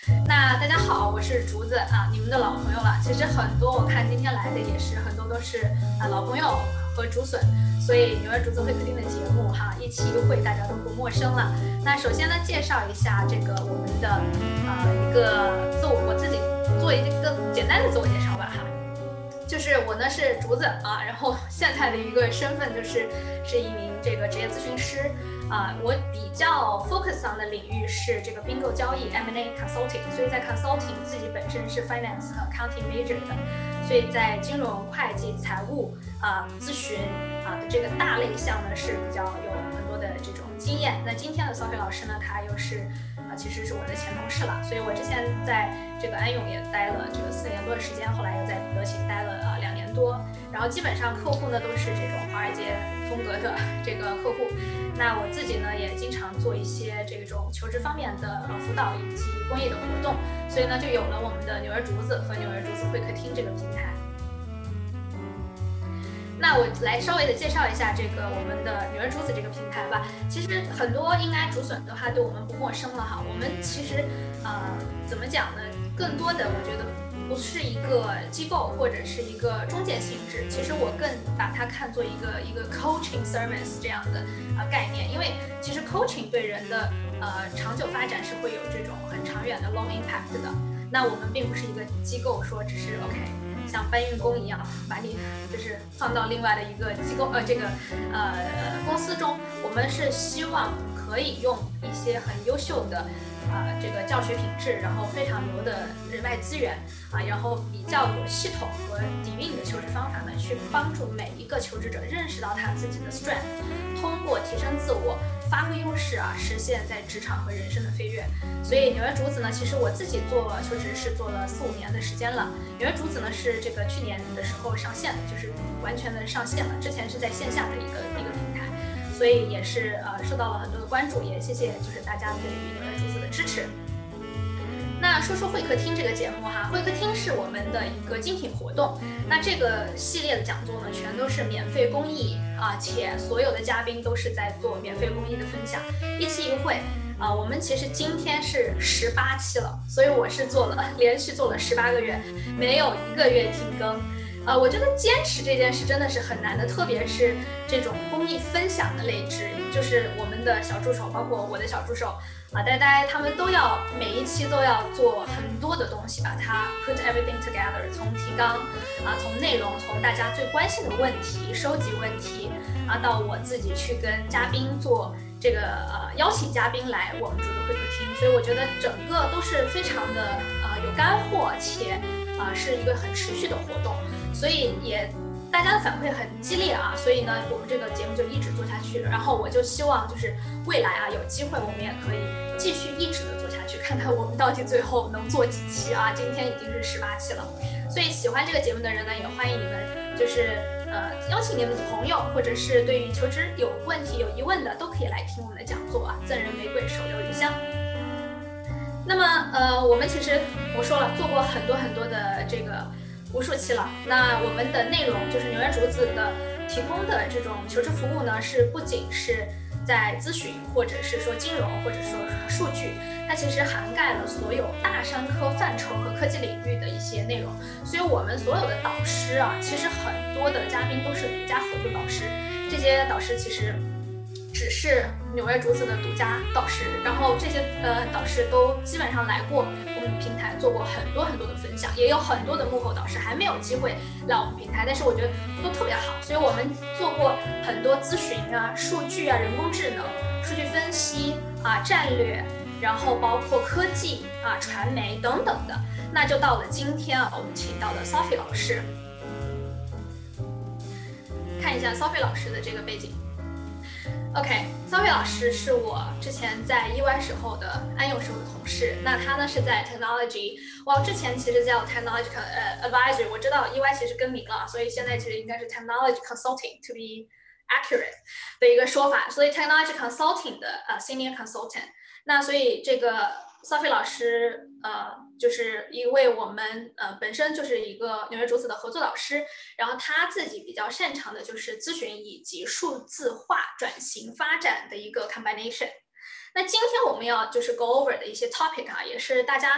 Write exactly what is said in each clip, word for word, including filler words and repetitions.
那大家好，我是竹子啊，你们的老朋友了。其实很多我看今天来的也是很多都是啊老朋友和竹笋，所以纽约竹子会客厅的节目哈，一期一会大家都不陌生了。那首先呢，介绍一下这个我们的啊一个自我，我自己做一个简单的自我介绍吧哈。就是我呢是竹子啊，然后现在的一个身份就是是一名这个职业咨询师啊，我比较 focus on 的领域是这个并购交易 M and A consulting， 所以在 consulting 自己本身是 finance 和 accounting major 的，所以在金融、会计、财务啊咨询啊的这个大类项呢是比较有很多的这种经验。那今天的 Sophie 老师呢，他又是啊其实是我的前同事了，所以我之前在这个安永也待了这个四年多的时间，后来又在德勤待了啊两年多，然后基本上客户呢都是这种华尔街风格的这个客户。那我自己呢也经常做一些这种求职方面的呃辅导以及公益的活动，所以呢就有了我们的纽约竹子和纽约竹子会客厅这个平台。那我来稍微的介绍一下这个我们的纽约竹子这个平台吧。其实很多应该竹笋的话对我们不陌生了哈。我们其实呃怎么讲呢？更多的我觉得不是一个机构或者是一个中介性质，其实我更把它看作一个一个 coaching service 这样的呃概念，因为其实 coaching 对人的呃长久发展是会有这种很长远的 long impact 的。那我们并不是一个机构说只是 OK 像搬运工一样把你就是放到另外的一个机构呃这个呃公司中，我们是希望可以用一些很优秀的啊、呃，这个教学品质，然后非常牛的人脉资源啊，然后比较有系统和底蕴的求职方法呢，去帮助每一个求职者认识到他自己的 strength， 通过提升自我、发挥优势啊，实现在职场和人生的飞跃。所以纽约竹子呢，其实我自己做求职是做了四五年的时间了。纽约竹子呢是这个去年的时候上线的，就是完全的上线了，之前是在线下的一个一个平台。所以也是呃受到了很多的关注，也谢谢就是大家对于纽约竹子的支持。那说说会客厅这个节目哈，会客厅是我们的一个精品活动。那这个系列的讲座呢，全都是免费公益啊，且所有的嘉宾都是在做免费公益的分享，一期一会啊。我们其实今天是十八期了，所以我是做了连续做了十八个月，没有一个月停更。呃，我觉得坚持这件事真的是很难的，特别是这种公益分享的类制，就是我们的小助手，包括我的小助手啊，呆呆，他们都要每一期都要做很多的东西，把它 put everything together， 从提纲啊，从内容，从大家最关心的问题收集问题啊，到我自己去跟嘉宾做这个呃邀请嘉宾来我们竹子会客厅，所以我觉得整个都是非常的呃有干货，且啊、呃、是一个很持续的活动。所以也大家的反馈很激烈啊，所以呢，我们这个节目就一直做下去。然后我就希望就是未来啊，有机会我们也可以继续一直的做下去，看看我们到底最后能做几期啊？今天已经是十八期了，所以喜欢这个节目的人呢，也欢迎你们就是呃邀请你们的朋友，或者是对于求职有问题有疑问的，都可以来听我们的讲座啊，赠人玫瑰，手留余香。那么呃，我们其实我说了做过很多很多的这个。无数期了，那我们的内容就是纽约竹子的提供的这种求职服务呢，是不仅是在咨询，或者是说金融，或者说数据，它其实涵盖了所有大商科范畴和科技领域的一些内容。所以我们所有的导师啊，其实很多的嘉宾都是独家合作导师，这些导师其实只是纽约竹子的独家导师，然后这些呃导师都基本上来过我们平台做过很多很多的分享，也有很多的幕后导师还没有机会来我们平台，但是我觉得都特别好，所以我们做过很多咨询啊、数据啊、人工智能、数据分析啊、战略，然后包括科技啊、传媒等等的。那就到了今天啊，我们请到了 Sophie 老师，看一下 Sophie 老师的这个背景。OK，Sophie 老师是我之前在 E Y 时候的安永时候的同事，那他呢是在 Technology， 哇，之前其实叫 Technology 呃 Advisory， 我知道 E Y 其实更名了，所以现在其实应该是 Technology Consulting to be accurate 的一个说法，所以 Technology Consulting 的呃 Senior Consultant， 那所以这个 Sophie 老师呃就是一位我们呃本身就是一个纽约竹子的合作老师，然后他自己比较擅长的就是咨询以及数字化转型发展的一个 combination。那今天我们要就是 go over 的一些 topic 啊，也是大家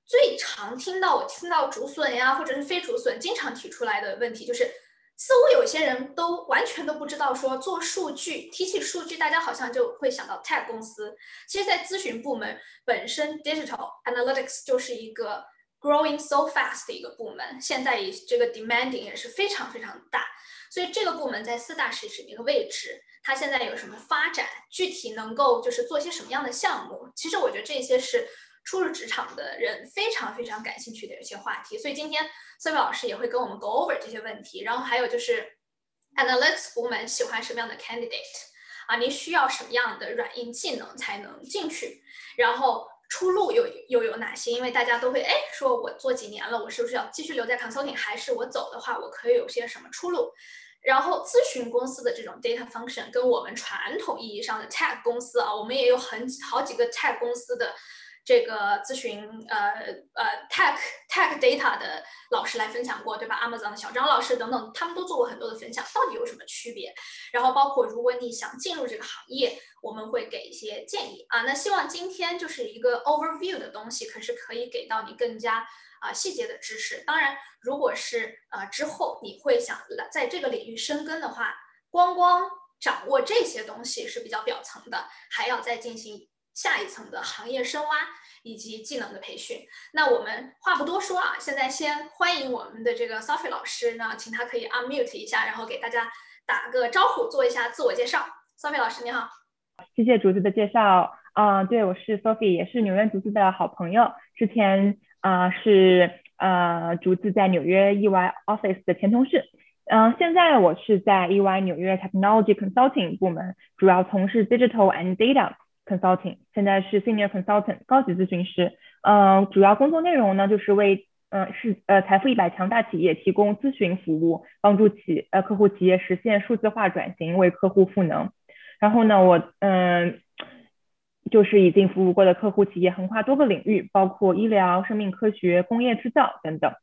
最常听到我听到竹笋呀，或者是非竹笋经常提出来的问题就是，似乎有些人都完全都不知道说做数据，提起数据，大家好像就会想到 tech 公司。其实，在咨询部门本身 ，digital analytics 就是一个 growing so fast 的一个部门，现在也这个 demanding 也是非常非常大。所以这个部门在四大市值的一个位置，它现在有什么发展，具体能够就是做些什么样的项目？其实我觉得这些是初入职场的人非常非常感兴趣的一些话题。所以今天 Sophie 老师也会跟我们 go over 这些问题。然后还有就是 analytics 部门喜欢什么样的 candidate 啊？您需要什么样的软硬技能才能进去？然后出路又又有哪些？因为大家都会哎说，我做几年了，我是不是要继续留在 consulting， 还是我走的话，我可以有些什么出路？然后咨询公司的这种 data function 跟我们传统意义上的 tech 公司啊，我们也有很好几个 tech 公司的这个咨询呃呃 tech tech data 的老师来分享过，对吧 ？Amazon 的小张老师等等，他们都做过很多的分享，到底有什么区别？然后包括如果你想进入这个行业，我们会给一些建议啊。那希望今天就是一个 overview 的东西，可是可以给到你更加啊、呃、细节的知识。当然，如果是呃之后你会想在这个领域深耕的话，光光掌握这些东西是比较表层的，还要再进行下一层的行业深挖以及技能的培训。那我们话不多说啊，现在先欢迎我们的这个 Sophie 老师呢，请他可以 unmute 一下，然后给大家打个招呼，做一下自我介绍。Sophie 老师你好。 谢谢竹子的介绍啊、呃，对，我是 Sophie， 也是纽约竹子的好朋友。之前啊、呃、是呃竹子在纽约 E Y Office 的前同事，嗯、呃，现在我是在 E Y 纽约 Technology Consulting 部门，主要从事 Digital and Data Consulting， 现在是 Senior Consultant 高级咨询师。嗯、呃，主要工作内容呢就是为呃是呃财富一百强大企业提供咨询服务，帮助企呃客户企业实现数字化转型，为客户赋能。然后呢，我嗯，就是已经服务过的客户企业横跨多个领域，包括医疗、生命科学、工业制造等等。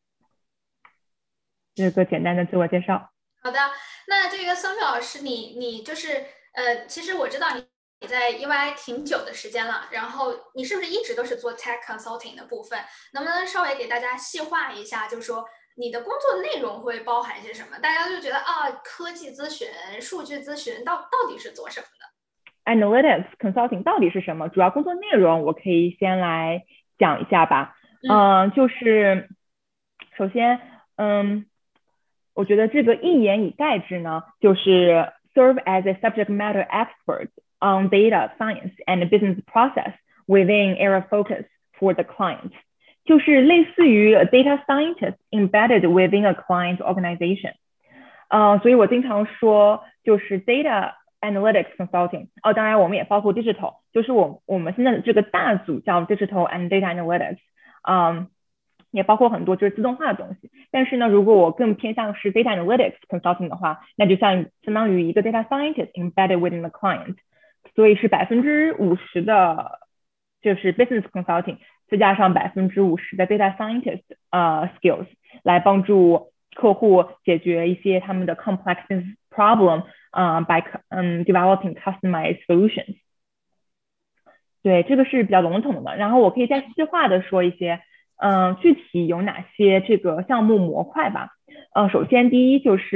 这个简单的自我介绍。 好的，那这个 Sophie 老师，你你就是呃，其实我知道你你在 E Y 挺久的时间了，然后你是不是一直都是做 tech consulting 的部分？能不能稍微给大家细化一下，就是说你的工作内容会包含些什么？大家就觉得啊，科技咨询、数据咨询到到底是做什么的？ Analytics Consulting 到底是什么？主要工作内容我可以先来讲一下吧。嗯、呃，就是首先，嗯，我觉得这个一言以概之呢，就是 serve as a subject matter expert on data science and business process within area focus for the client， 就是类似于 a data scientist embedded within a client organization。呃，所以我经常说就是 data analytics consulting。哦，当然我们也包括 digital， 就是我我们现在的这个大组叫 digital and data analytics， 嗯，也包括很多就是自动化的东西。但是呢，如果我更偏向是 data analytics consulting 的话，那就像相当于一个 data scientist embedded within the client， 所以是百分之五十的，就是 business consulting， 再加上百分之五十的 data scientist 呃 skills， 来帮助客户解决一些他们的 complex problem， 呃 by 嗯 developing customized solutions。对，这个是比较笼统的，然后我可以再细化的说一些，嗯、呃，具体有哪些这个项目模块吧。呃，首先第一就是，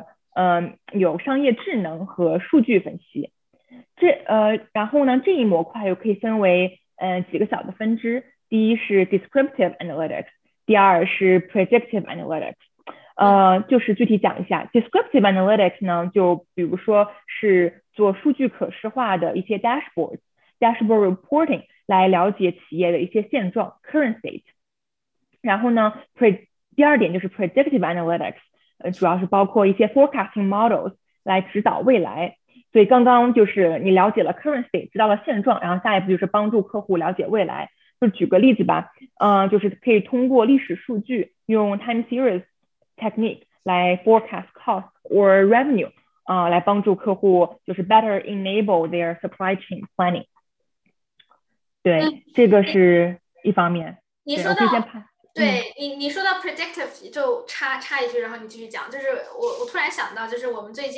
嗯、呃，有商业智能和数据分析。这呃，然后呢，这一模块又可以分为呃几个小的分支。第一是 descriptive analytics， 第二是 predictive analytics。呃，就是具体讲一下 descriptive analytics 呢，就比如说是做数据可视化的一些 dashboard。dashboard reporting 来了解企业的一些现状 current state。然后呢 pre 第二点就是 predictive analytics， 呃，主要是包括一些 forecasting models 来指导未来。所以刚刚就是你了解了 current state， 知道了现状，然后下一步就是帮助客户了解未来。就举个例子吧，呃，就是可以通过历史数据用 time series technique 来 forecast cost or revenue， 呃，来帮助客户就是 better enable their supply chain planning。对， 嗯， 这个是一方面。 你说到，对你你说到 predictive， 就插插一句，然后你继续讲。就是我我突然想到，就是我们最近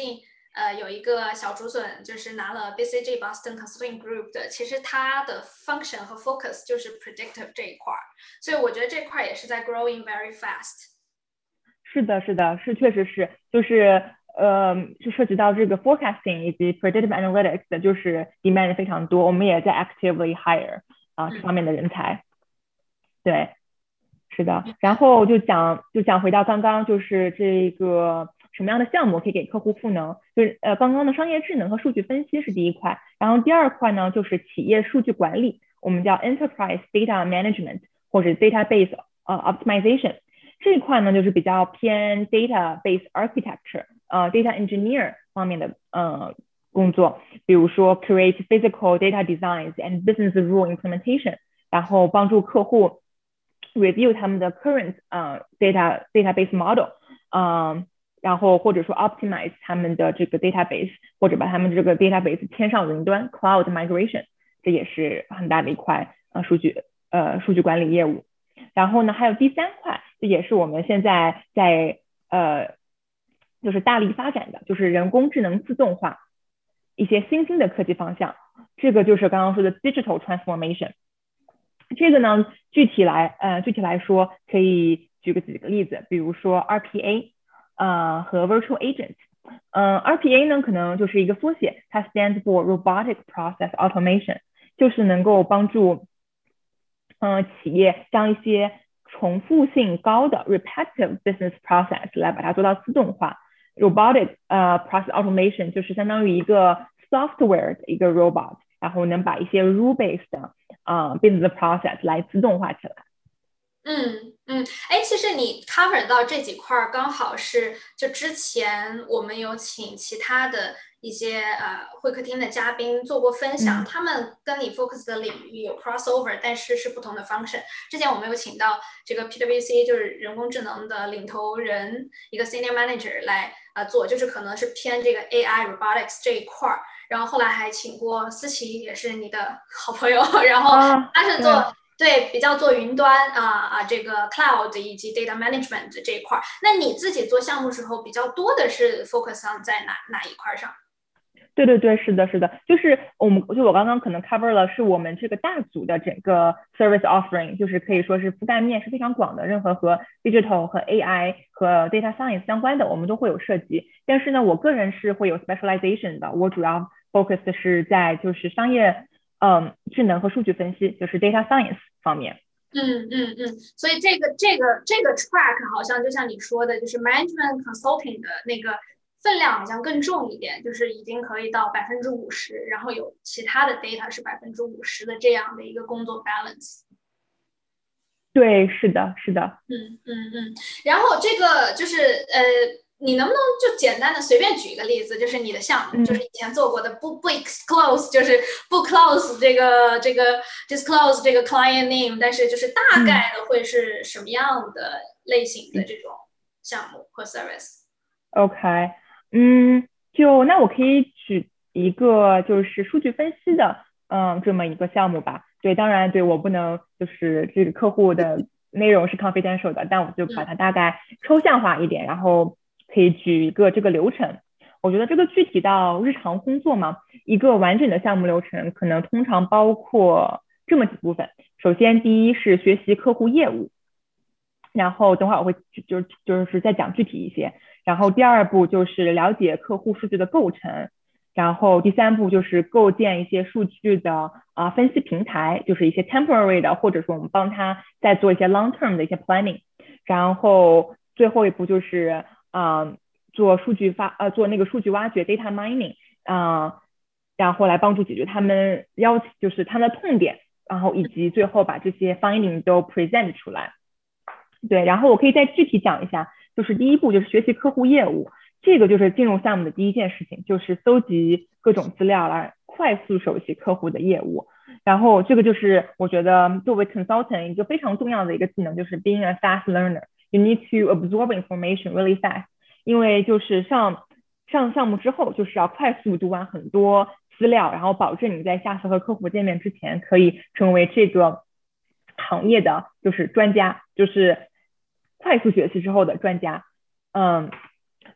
呃有一个小竹笋，就是拿了 B C G Boston Consulting Group 的，其实它的 function 和 focus 就是 predictive 这一块，所以我觉得这块也是在 growing very fast。 是的，是的，是确实是，就是呃，就涉及到这个 forecasting 以及 predictive analytics 的，就是 demand 非常多，我们也在 actively hire 啊、呃、这方面的人才。对，是的。然后就讲就讲回到刚刚，就是这个什么样的项目可以给客户赋能，就是呃刚刚的商业智能和数据分析是第一块，然后第二块呢就是企业数据管理，我们叫 enterprise data management 或者 database 呃 optimization。这一块呢，就是比较偏 database architecture，呃，data engineer 方面的呃工作，比如说 create physical data designs and business rule implementation， 然后帮助客户 review 他们的 current 呃 data database model， 嗯、呃，然后或者说 optimize 他们的这个 database， 或者把他们这个 database 迁上云端 cloud migration， 这也是很大的一块呃数据呃数据管理业务。然后呢，还有第三块，这也是我们现在在呃，就是大力发展的，就是人工智能自动化一些新兴的科技方向。这个就是刚刚说的 digital transformation。这个呢，具体来呃具体来说，可以举个几个例子，比如说 R P A， 呃和 virtual agent。嗯、呃、，R P A 呢可能就是一个缩写，它 stands for robotic process automation， 就是能够帮助嗯，企业将一些重复性高的 repetitive business process 来把它做到自动化。robotic 呃 process automation 就是相当于一个 software 的一个 robot， 然后能把一些 rule based 的呃 business process 来自动化起来。 嗯嗯，哎，其实你 cover 到这几块儿，刚好是就之前我们有请其他的一些呃会客厅的嘉宾做过分享， 嗯他们跟你 focus 的领域有 crossover，但是是不同的 function。之前我们有请到这个 P W C， 就是人工智能的领头人，一个 senior manager 来呃做，就是可能是偏这个 A I robotics 这一块儿。然后后来还请过思琪，也是你的好朋友，然后啊， 他是做。对，比较做云端啊啊，这个 cloud 以及 data management 这一块。那你自己做项目时候比较多的是 focus on 在哪哪一块上？ 对对对，是的，是的，就是我们就我刚刚可能 cover 了，是我们这个大组的整个 service offering， 就是可以说是覆盖面是非常广的，任何和 digital 和 A I 和 data science 相关的，我们都会有涉及。但是呢，我个人是会有 specialization 的，我主要 focus 的是在就是商业嗯智能和数据分析，就是 data science 方面。 嗯嗯嗯，所以这个这个这个 track 好像就像你说的，就是 management consulting 的那个分量好像更重一点，就是已经可以到百分之五十，然后有其他的 data 是百分之五十的这样的一个工作 balance。 对，是的，是的。 嗯嗯嗯，然后这个就是呃，你能不能就简单的随便举一个例子，就是你的项目， 嗯就是以前做过的，不不 disclose，就是不 close 这个这个 disclose 这个 client name，但是就是大概的会是什么样的类型的这种项目和 service？ OK，嗯，就那我可以举一个就是数据分析的，嗯，这么一个项目吧。对，当然对我不能就是这个客户的内容是 confidential 的，但我就把它大概抽象化一点，然后可以举一个这个流程。我觉得这个具体到日常工作嘛，一个完整的项目流程可能通常包括这么几部分。首先，第一是学习客户业务，然后等会儿我会就就是再讲具体一些。然后第二步就是了解客户数据的构成，然后第三步就是构建一些数据的啊、呃、分析平台，就是一些 temporary 的，或者说我们帮他再做一些 long term 的一些 planning。然后最后一步就是啊、呃、做数据发呃做那个数据挖掘 data mining 啊、呃，然后来帮助解决他们要就是他们的痛点，然后以及最后把这些 finding 都 present 出来。对，然后我可以再具体讲一下，就是第一步就是学习客户业务，这个就是进入项目的第一件事情，就是搜集各种资料来快速熟悉客户的业务。然后这个就是我觉得作为 consultant 一个非常重要的一个技能，就是 being a fast learner. You need to absorb information really fast. 因为就是上上项目之后，就是要快速读完很多资料，然后保证你在下次和客户见面之前，可以成为这个行业的就是专家，就是快速学习之后的专家。嗯，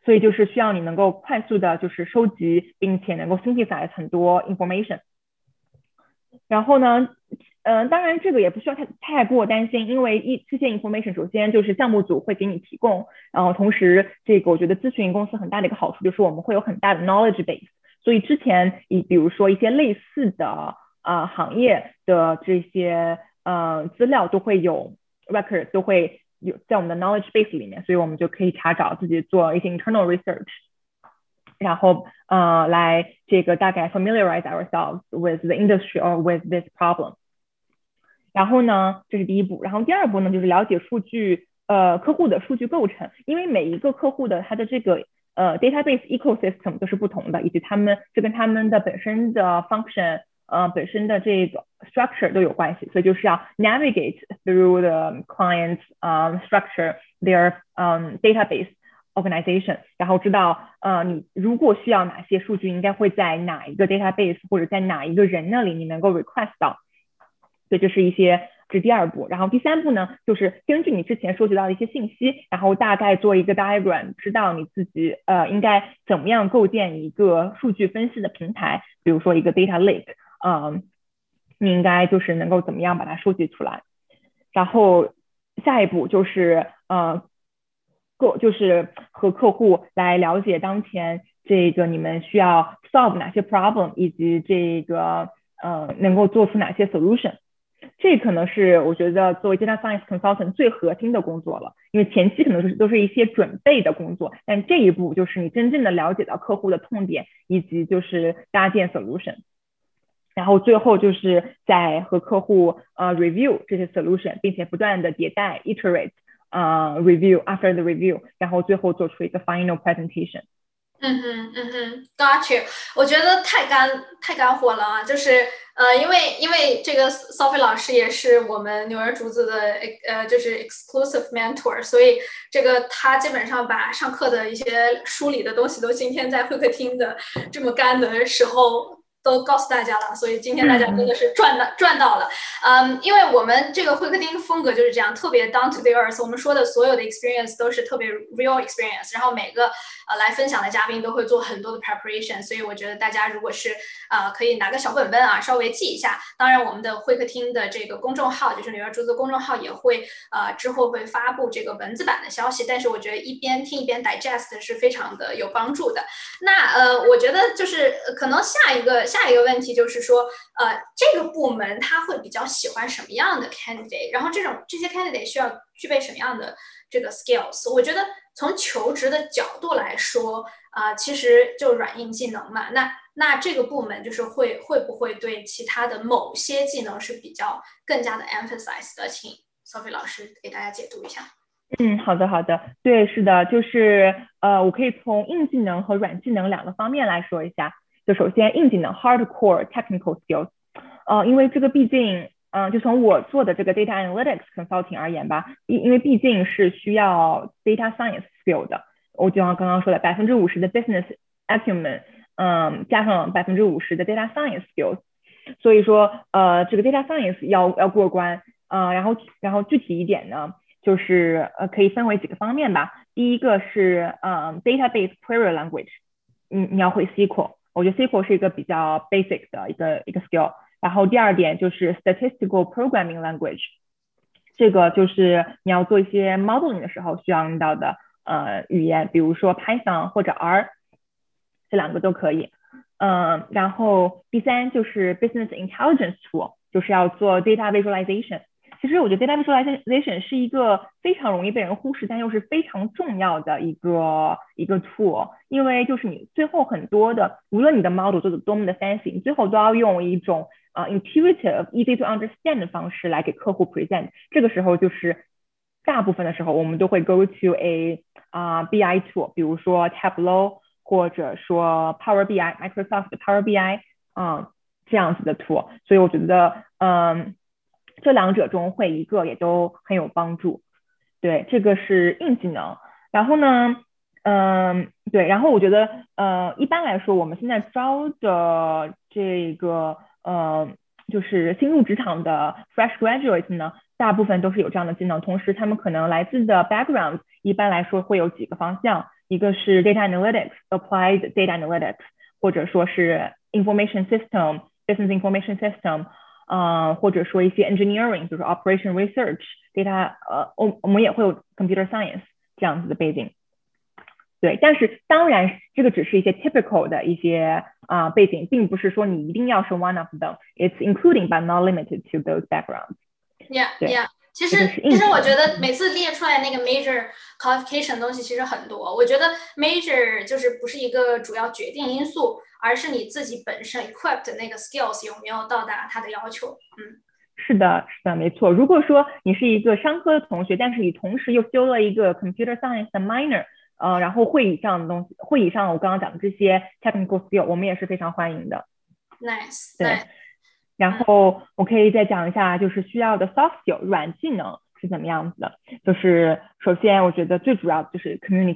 所以就是需要你能够快速的就是收集并且能够 synthesize 很多 information。然后呢，呃，当然这个也不需要太太过担心，因为一这些 information 首先就是项目组会给你提供，然后同时这个我觉得咨询公司很大的一个好处就是我们会有很大的 knowledge base， 所以之前以比如说一些类似的呃行业的这些呃资料都会有 record 都会有在我们的 knowledge base 里面，所以我们就可以查找自己做一些 internal research。然后呃来这个大概 familiarize ourselves with the industry or with this problem。然后呢，这是第一步。然后第二步呢，就是了解数据呃客户的数据构成，因为每一个客户的他的这个呃 database ecosystem 都是不同的，以及他们这跟他们的本身的 function 呃本身的这个 structure 都有关系，所以就是要 navigate through the client's um, structure their um, database organization， 然后知道呃你如果需要哪些数据应该会在哪一个 database 或者在哪一个人那里你能够 request 到，所以这是一些这是第二步。然后第三步呢，就是根据你之前收集到的一些信息，然后大概做一个 diagram， 知道你自己呃应该怎么样构建一个数据分析的平台，比如说一个 data lake， 嗯，你应该就是能够怎么样把它收集出来。然后下一步就是呃就是和客户来了解当前这个你们需要 solve 哪些 problem， 以及这个呃能够做出哪些 solution。这可能是我觉得作为 data science consultant 最核心的工作了，因为前期可能是都是一些准备的工作，但这一步就是你真正的了解到客户的痛点，以及就是搭建 solution。然后最后就是在和客户呃 review 这些 solution， 并且不断的迭代 iterate。呃、uh, review after the review， 然后最后做出一个 final presentation。 嗯哼嗯哼 got you。 我觉得太干太干货了啊，就是呃因为因为这个 Sophie 老师也是我们牛人竹子的呃就是 exclusive mentor， 所以这个他基本上把上课的一些梳理的东西都今天在会客厅的这么干的时候都告诉大家了，所以今天大家真的是赚到、嗯、赚到了。嗯，因为我们这个会客厅风格就是这样，特别 down to the earth， 我们说的所有的 experience 都是特别 real experience， 然后每个呃来分享的嘉宾都会做很多的 preparation， 所以我觉得大家如果是呃可以拿个小本本啊，稍微记一下。当然，我们的会客厅的这个公众号，就是牛人竹子公众号也会呃之后会发布这个文字版的消息，但是我觉得一边听一边 digest 是非常的有帮助的。那呃，我觉得就是可能下一个。下一个问题就是说，呃，这个部门他会比较喜欢什么样的 candidate， 然后这种这些 candidate 需要具备什么样的这个 skills？ 我觉得从求职的角度来说，啊、呃，其实就软硬技能嘛。那那这个部门就是会会不会对其他的某些技能是比较更加的 emphasize 的？请 Sophie 老师给大家解读一下。 嗯，好的好的，对，是的，就是呃，我可以从硬技能和软技能两个方面来说一下。就首先硬技能 hardcore technical skills， 呃，因为这个毕竟，嗯、呃，就从我做的这个 data analytics consulting 而言吧，因因为毕竟是需要 data science skill 的，我就像刚刚说的，百分之五十的 business acumen， 嗯，加上百分之五十的 data science skills， 所以说，呃，这个 data science 要要过关，呃，然后然后具体一点呢，就是呃可以分为几个方面吧。第一个是呃 database query language， 你你要会 S Q L。我觉得 S Q L 是一个比较 basic 的一个一个 skill。然后第二点就是 statistical programming language， 这个就是你要做一些 modeling 的时候需要用到的呃语言，比如说 Python 或者 R， 这两个都可以。嗯、呃，然后第三就是 business intelligence tool， 就是要做 data visualization。其实我觉得 data visualization 是一个非常容易被人忽视，但又是非常重要的一个一个 tool， 因为就是你最后很多的，无论你的 model 做的多么的 fancy， 你最后都要用一种呃 intuitive easy to understand 的方式来给客户 present。这个时候就是大部分的时候我们都会 go to a 啊、uh, B I tool， 比如说 Tableau 或者说 Power B I Microsoft Power B I 啊、呃、这样子的 tool， 所以我觉得嗯。这两者中会一个也都很有帮助。对，这个是硬技能。然后呢，嗯、呃，对，然后我觉得，呃，一般来说，我们现在招的这个，呃，就是新入职场的 fresh graduates 呢，大部分都是有这样的技能，同时他们可能来自的 background 一般来说会有几个方向， 一个是 data analytics、applied data analytics， 或者说是 information system、business information system， 呃，或者说一些 engineering， 就是 operation research、data， 呃，我我们也会有 computer science 这样子的背景。对，但是当然这个只是一些 typical 的一些啊、呃、背景，并不是说你一定要是 one of them. It's including but not limited to those backgrounds. Yeah, 对 yeah. 其实其实我觉得每次列出来那个 major qualification 东西其实很多，我觉得 major 就是不是一个主要决定因素，而是你自己本身 equipped 的那个 skills 有没有到达它的要求。嗯， 是的，是的，没错。如果说你是一个商科的同学，但是你同时又修了一个 computer science 的 minor， 呃，然后会议上的东西，会议上我刚刚讲的这些 technical skill， 我们也是非常欢迎的。 Nice， 对。 nice。 然后我可以再讲一下，就是需要的 soft skill 软技能是怎么样子的。就是首先，我觉得最主要的就是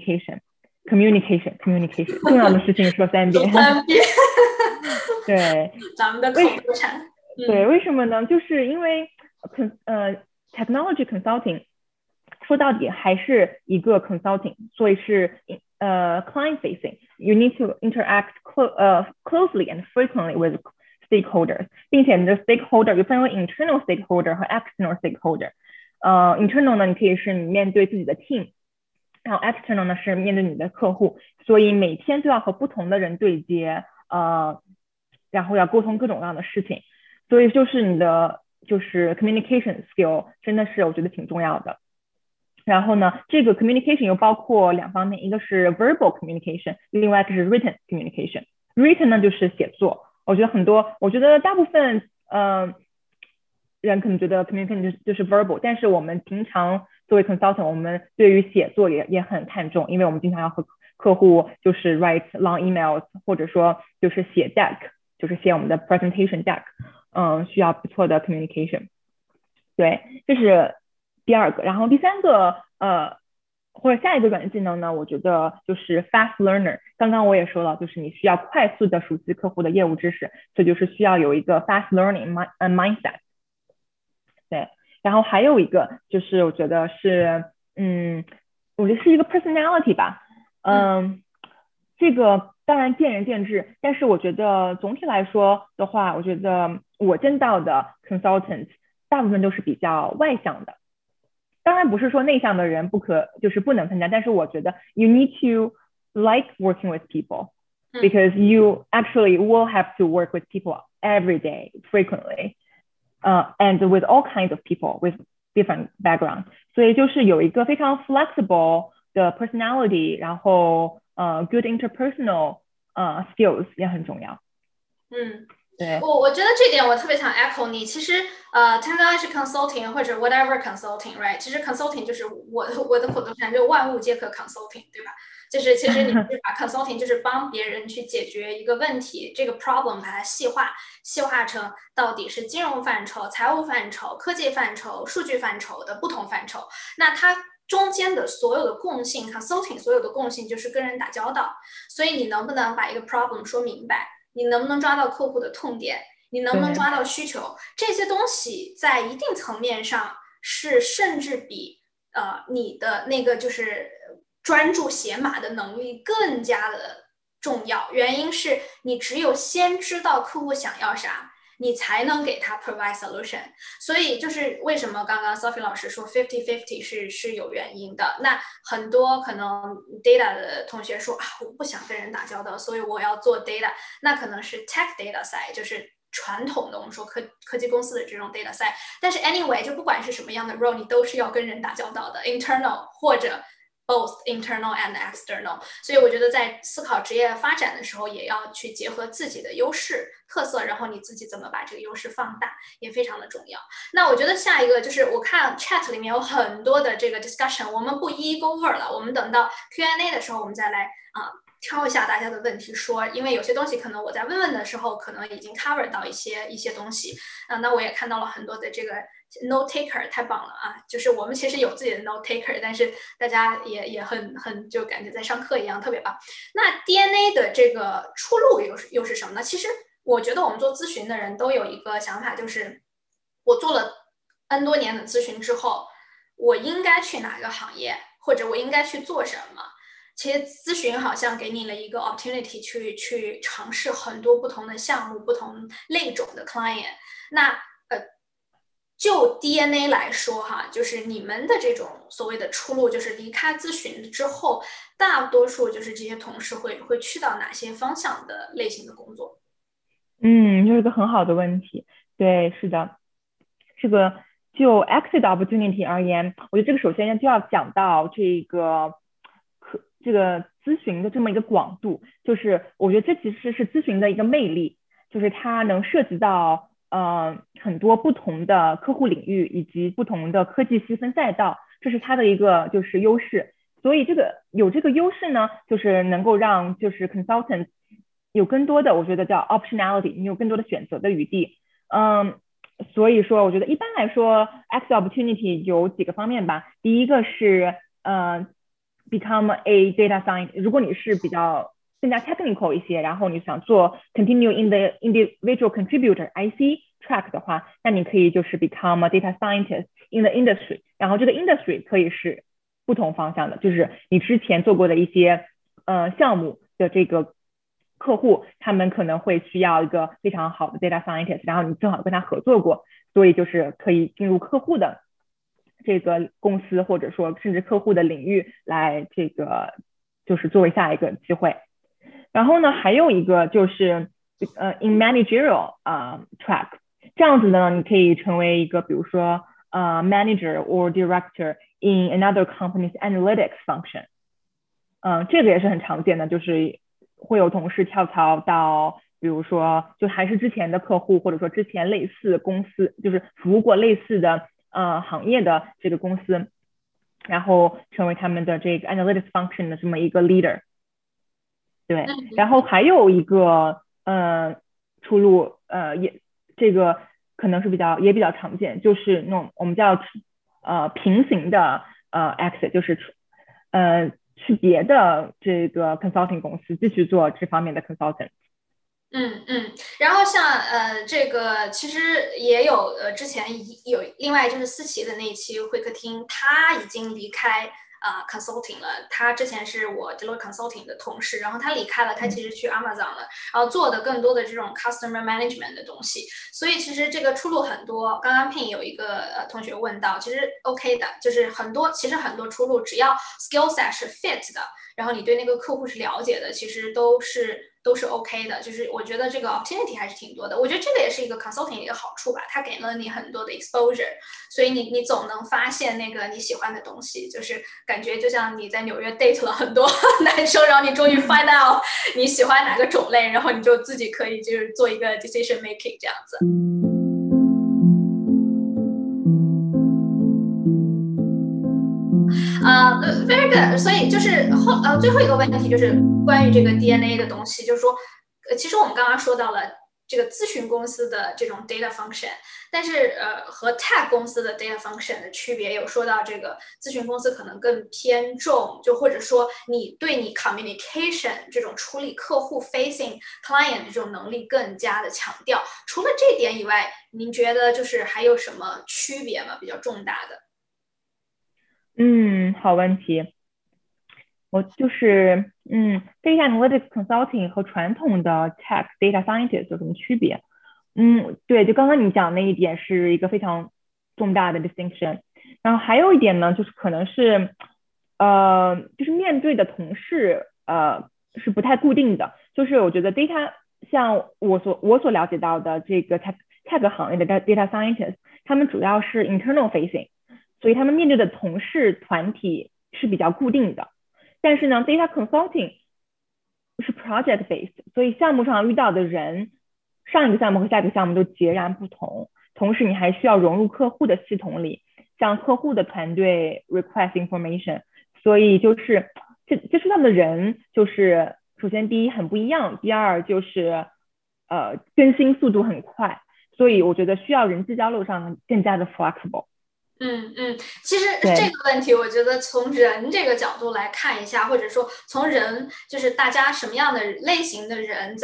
communication，communication，communication， 重要的事情说三遍。 三遍。 对， 咱们的口头禅。 对，为什么呢？就是因为呃 technology consulting 说到底还是一个 consulting， 所以是呃 client facing。You need to interact clo uh, closely and frequently with stakeholders， 并且你的 stakeholder 有分为 internal stakeholder 和 external stakeholder。呃 internal 呢，你可以是你面对自己的 team， 然后 external 呢是面对你的客户，所以每天都要和不同的人对接，呃，然后要沟通各种各样的事情，所以就是你的就是 communication skill 真的是我觉得挺重要的。然后呢，这个 communication 又包括两方面，一个是 verbal communication， 另外一个是 written communication。written 呢就是写作。我觉得很多，我觉得大部分呃人可能觉得 communication 就是就是 verbal， 但是我们平常作为 consultant， 我们对于写作也也很看重，因为我们经常要和客户就是 write long emails， 或者说就是写 deck， 就是写我们的 presentation deck， 嗯，需要不错的 communication。对，这是第二个。然后第三个呃。或者下一个软技能呢，我觉得就是 fast learner。刚刚我也说了，就是你需要快速的熟悉客户的业务知识，这就是需要有一个 fast learning mindset。对，然后还有一个就是我觉得是，嗯，我觉得是一个 personality 吧。嗯，这个当然见仁见智，但是我觉得总体来说的话，我觉得我见到的 consultant 大部分都是比较外向的。当然不是说内向的人不可就是不能参加，但是我觉得 you need to like working with people because you actually will have to work with people every day frequently, uh, and with all kinds of people with different backgrounds. 所以就是有一个非常 flexible 的 personality， 然后呃 good interpersonal 呃 skills 也很重要。 嗯。 对， 我我觉得这点我特别想 echo 你。其实呃 technology consulting 或者 whatever consulting right， 其实 consulting 就是我我的口头禅就万物皆可 consulting， 对吧？就是其实你是把 consulting 就是帮别人去解决一个问题，这个 problem 把它细化细化成到底是金融范畴、财务范畴、科技范畴、数据范畴的不同范畴。那它中间的所有的共性 consulting 所有的共性就是跟人打交道，所以你能不能把一个 problem 说明白，你能不能抓到客户的痛点，你能不能抓到需求，这些东西在一定层面上是甚至比呃你的那个就是专注写码的能力更加的重要。原因是你只有先知道客户想要啥，你才能给他 provide solution。 所以就是为什么刚刚 Sophie 老师说 fifty fifty 是是有原因的。那很多可能 data 的同学说啊，我不想跟人打交道，所以我要做 data， 那可能是 tech data side， 就是传统的我们说科科技公司的这种 data side。 但是 anyway 就不管是什么样的 role， 你都是要跟人打交道的， internal 或者both internal and external。 所以我觉得在思考职业发展的时候，也要去结合自己的优势特色，然后你自己怎么把这个优势放大也非常的重要。那我觉得下一个就是我看 chat 里面有很多的这个 discussion， 我们不一一 go over 了，我们等到 Q and A 的时候我们再来啊、呃、挑一下大家的问题说，因为有些东西可能我在问问的时候可能已经 cover 到一些一些东西啊、呃。那我也看到了很多的这个note taker， 太棒了啊！就是我们其实有自己的 note taker， 但是大家也也很很就感觉在上课一样，特别棒。那 D N A 的这个出路又是又是什么呢？其实我觉得我们做咨询的人都有一个想法，就是我做了 N 多年的咨询之后，我应该去哪个行业，或者我应该去做什么。 其实咨询好像给你了一个 opportunity 去去尝试很多不同的项目、不同类种的 client。那呃，就 D N A 来说哈，就是你们的这种所谓的出路，就是离开咨询之后，大多数就是这些同事会会去到哪些方向的类型的工作？ 嗯，这是个很好的问题。对，是的，这个就 exit opportunity 而言，我觉得这个首先就要讲到这个可这个咨询的这么一个广度，就是我觉得这其实是咨询的一个魅力，就是它能涉及到呃很多不同的客户领域以及不同的科技细分赛道，这是它的一个就是优势。所以这个有这个优势呢，就是能够让就是 consultant 有更多的我觉得叫 optionality，你有更多的选择的余地。嗯，所以说我觉得一般来说 exit opportunity 有几个方面吧。第一个是呃 become a data scientist，如果你是比较更加 technical 一些，然后你想做 continue in the individual contributor I C track 的话，那你可以就是 become a data scientist in the industry， 然后这个 industry 可以是不同方向的，就是你之前做过的一些呃项目的这个客户，他们可能会需要一个非常好的 data scientist， 然后你正好跟他合作过，所以就是可以进入客户的这个公司，或者说甚至客户的领域来这个就是作为下一个机会。然后呢，还有一个就是呃 in managerial 啊、uh, track， 这样子呢，你可以成为一个比如说呃 manager or director in another company's analytics function。嗯、呃，这个也是很常见的，就是会有同事跳槽到，比如说就还是之前的客户，或者说之前类似公司，就是服务过类似的呃行业的这个公司，然后成为他们的这个 analytics function 的这么一个 leader。对，然后还有一个呃出路，呃也这个可能是比较也比较常见，就是那种我们叫呃平行的呃 exit， 就是呃去别的这个 consulting 公司继续做这方面的 consultant。 嗯嗯，然后像呃这个其实也有呃之前有另外就是思琪的那一期会客厅，他已经离开啊、呃、consulting 了，他之前是我 Deloitte Consulting 的同事，然后他离开了，他其实去 Amazon 了，然后做的更多的这种 customer management 的东西，所以其实这个出路很多。刚刚 Pin 有一个呃同学问到，其实 OK 的，就是很多其实很多出路，只要 skill set 是 fit 的，然后你对那个客户是了解的，其实都是。都是 OK 的，就是我觉得这个 opportunity 还是挺多的。我觉得这个也是一个 consulting 的一个好处吧，它给了你很多的 exposure， 所以你你总能发现那个你喜欢的东西，就是感觉就像你在纽约 date 了很多男生，然后你终于 find out 你喜欢哪个种类，然后你就自己可以就是做一个 decision making 这样子。啊、uh, ，very good。所以就是后呃最后一个问题就是关于这个 D N A 的东西，就是说，呃，其实我们刚刚说到了这个咨询公司的这种 data function， 但是呃和 tech 公司的 data function 的区别，有说到这个咨询公司可能更偏重，就或者说你对你 communication 这种处理客户 facing client 这种能力更加的强调。除了这点以外，您觉得就是还有什么区别吗？比较重大的？ 嗯，好问题。我就是嗯，data analytics consulting 和传统的 tech data scientist 有什么区别？嗯，对，就刚刚你讲那一点是一个非常重大的 distinction。然后还有一点呢，就是可能是呃，就是面对的同事呃是不太固定的。就是我觉得 data 像我所我所了解到的这个 tech tech 行业的 data scientist， 他们主要是 internal facing。所以他们面对的同事团体是比较固定的。但是呢 ，data consulting 是 project based， 所以项目上遇到的人，上一个项目和下一个项目都截然不同。同时，你还需要融入客户的系统里，向客户的团队 request information。所以就是接接触到的人，就是首先第一很不一样，第二就是呃更新速度很快。所以我觉得需要人际交流上更加的 flexible。 嗯嗯，其实这个问题，我觉得从人这个角度来看一下，或者说从人就是大家什么样的类型的人在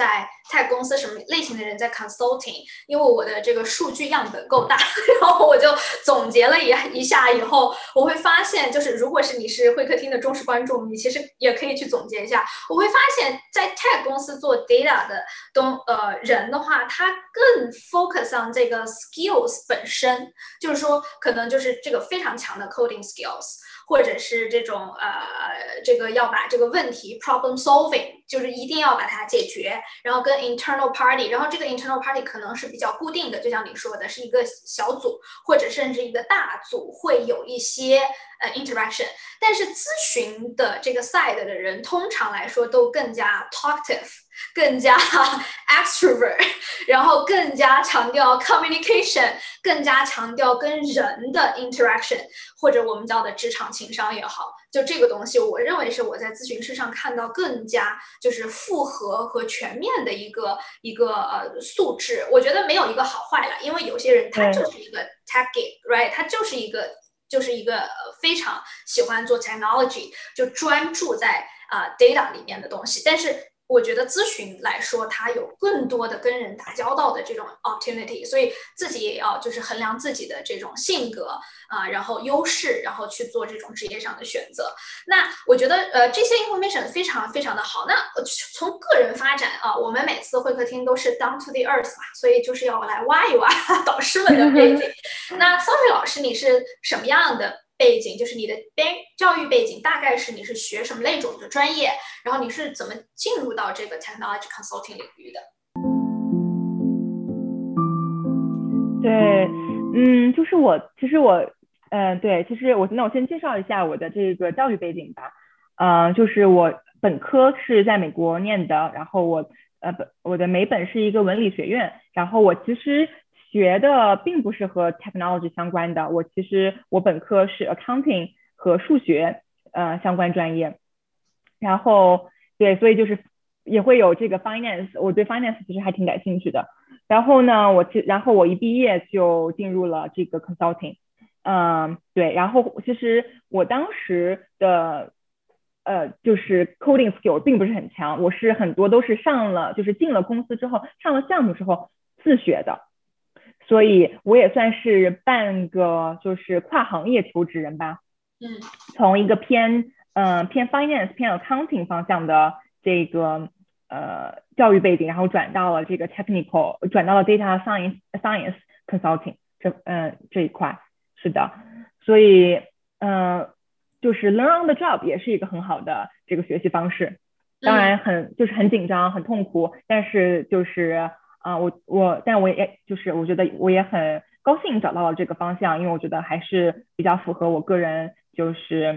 tech 公司什么类型的人在 consulting， 因为我的这个数据样本够大，然后我就总结了一一下以后，我会发现，就是如果是你是会客厅的忠实观众，你其实也可以去总结一下，我会发现，在 tech 公司做 data 的东呃人的话，他更 focus on 这个 skills 本身，就是说可能就是这个非常强的 coding skills。或者是这种呃，这个要把这个问题 problem solving， 就是一定要把它解决，然后跟 internal party， 然后这个 internal party 可能是比较固定的，就像你说的，是一个小组或者甚至一个大组会有一些呃 interaction， 但是咨询的这个 side 的人，通常来说都更加 talkative。更加 extrovert， 然后更加强调 communication， 更加强调跟人的 interaction， 或者我们叫的职场情商也好，就这个东西，我认为是我在咨询师上看到更加就是复合和全面的一个一个呃素质。我觉得没有一个好坏了，因为有些人他就是一个 tech geek，right， 他就是一个就是一个非常喜欢做 technology， 就专注在啊、呃、data 里面的东西，但是。我觉得咨询来说，它有更多的跟人打交道的这种 opportunity， 所以自己也要就是衡量自己的这种性格啊、呃，然后优势，然后去做这种职业上的选择。那我觉得呃这些 information 非常非常的好。那从个人发展啊，我们每次会客厅都是 down to the earth 嘛，所以就是要来挖一挖导师们的背景。那 Sophie 老师，你是什么样的？背景就是你的教育背景大概是你是学什么类种的专业，然后你是怎么进入到这个 technology consulting 领域的？ 对，嗯，就是我其实我嗯、呃、对，其实我那我先介绍一下我的这个教育背景吧。嗯、呃，就是我本科是在美国念的，然后我呃本我的美本是一个文理学院，然后我其实学的并不是和 technology 相关的，我其实我本科是 accounting 和数学呃相关专业，然后对，所以就是也会有这个 finance， 我对 finance 其实还挺感兴趣的。然后呢，我其然后我一毕业就进入了这个 consulting， 嗯，对，然后其实我当时的呃就是 coding skill 并不是很强，我是很多都是上了就是进了公司之后上了项目之后自学的。所以我也算是半个就是跨行业求职人吧， 嗯， 从一个偏呃偏 finance 偏 accounting 方向的这个呃教育背景，然后转到了这个 technical， 转到了 data science science consulting 这嗯、呃、这一块，是的，所以呃就是 learn on the job 也是一个很好的这个学习方式，当然很就是很紧张很痛苦，但是就是啊、呃，我我，但我也就是我觉得我也很高兴找到了这个方向，因为我觉得还是比较符合我个人就是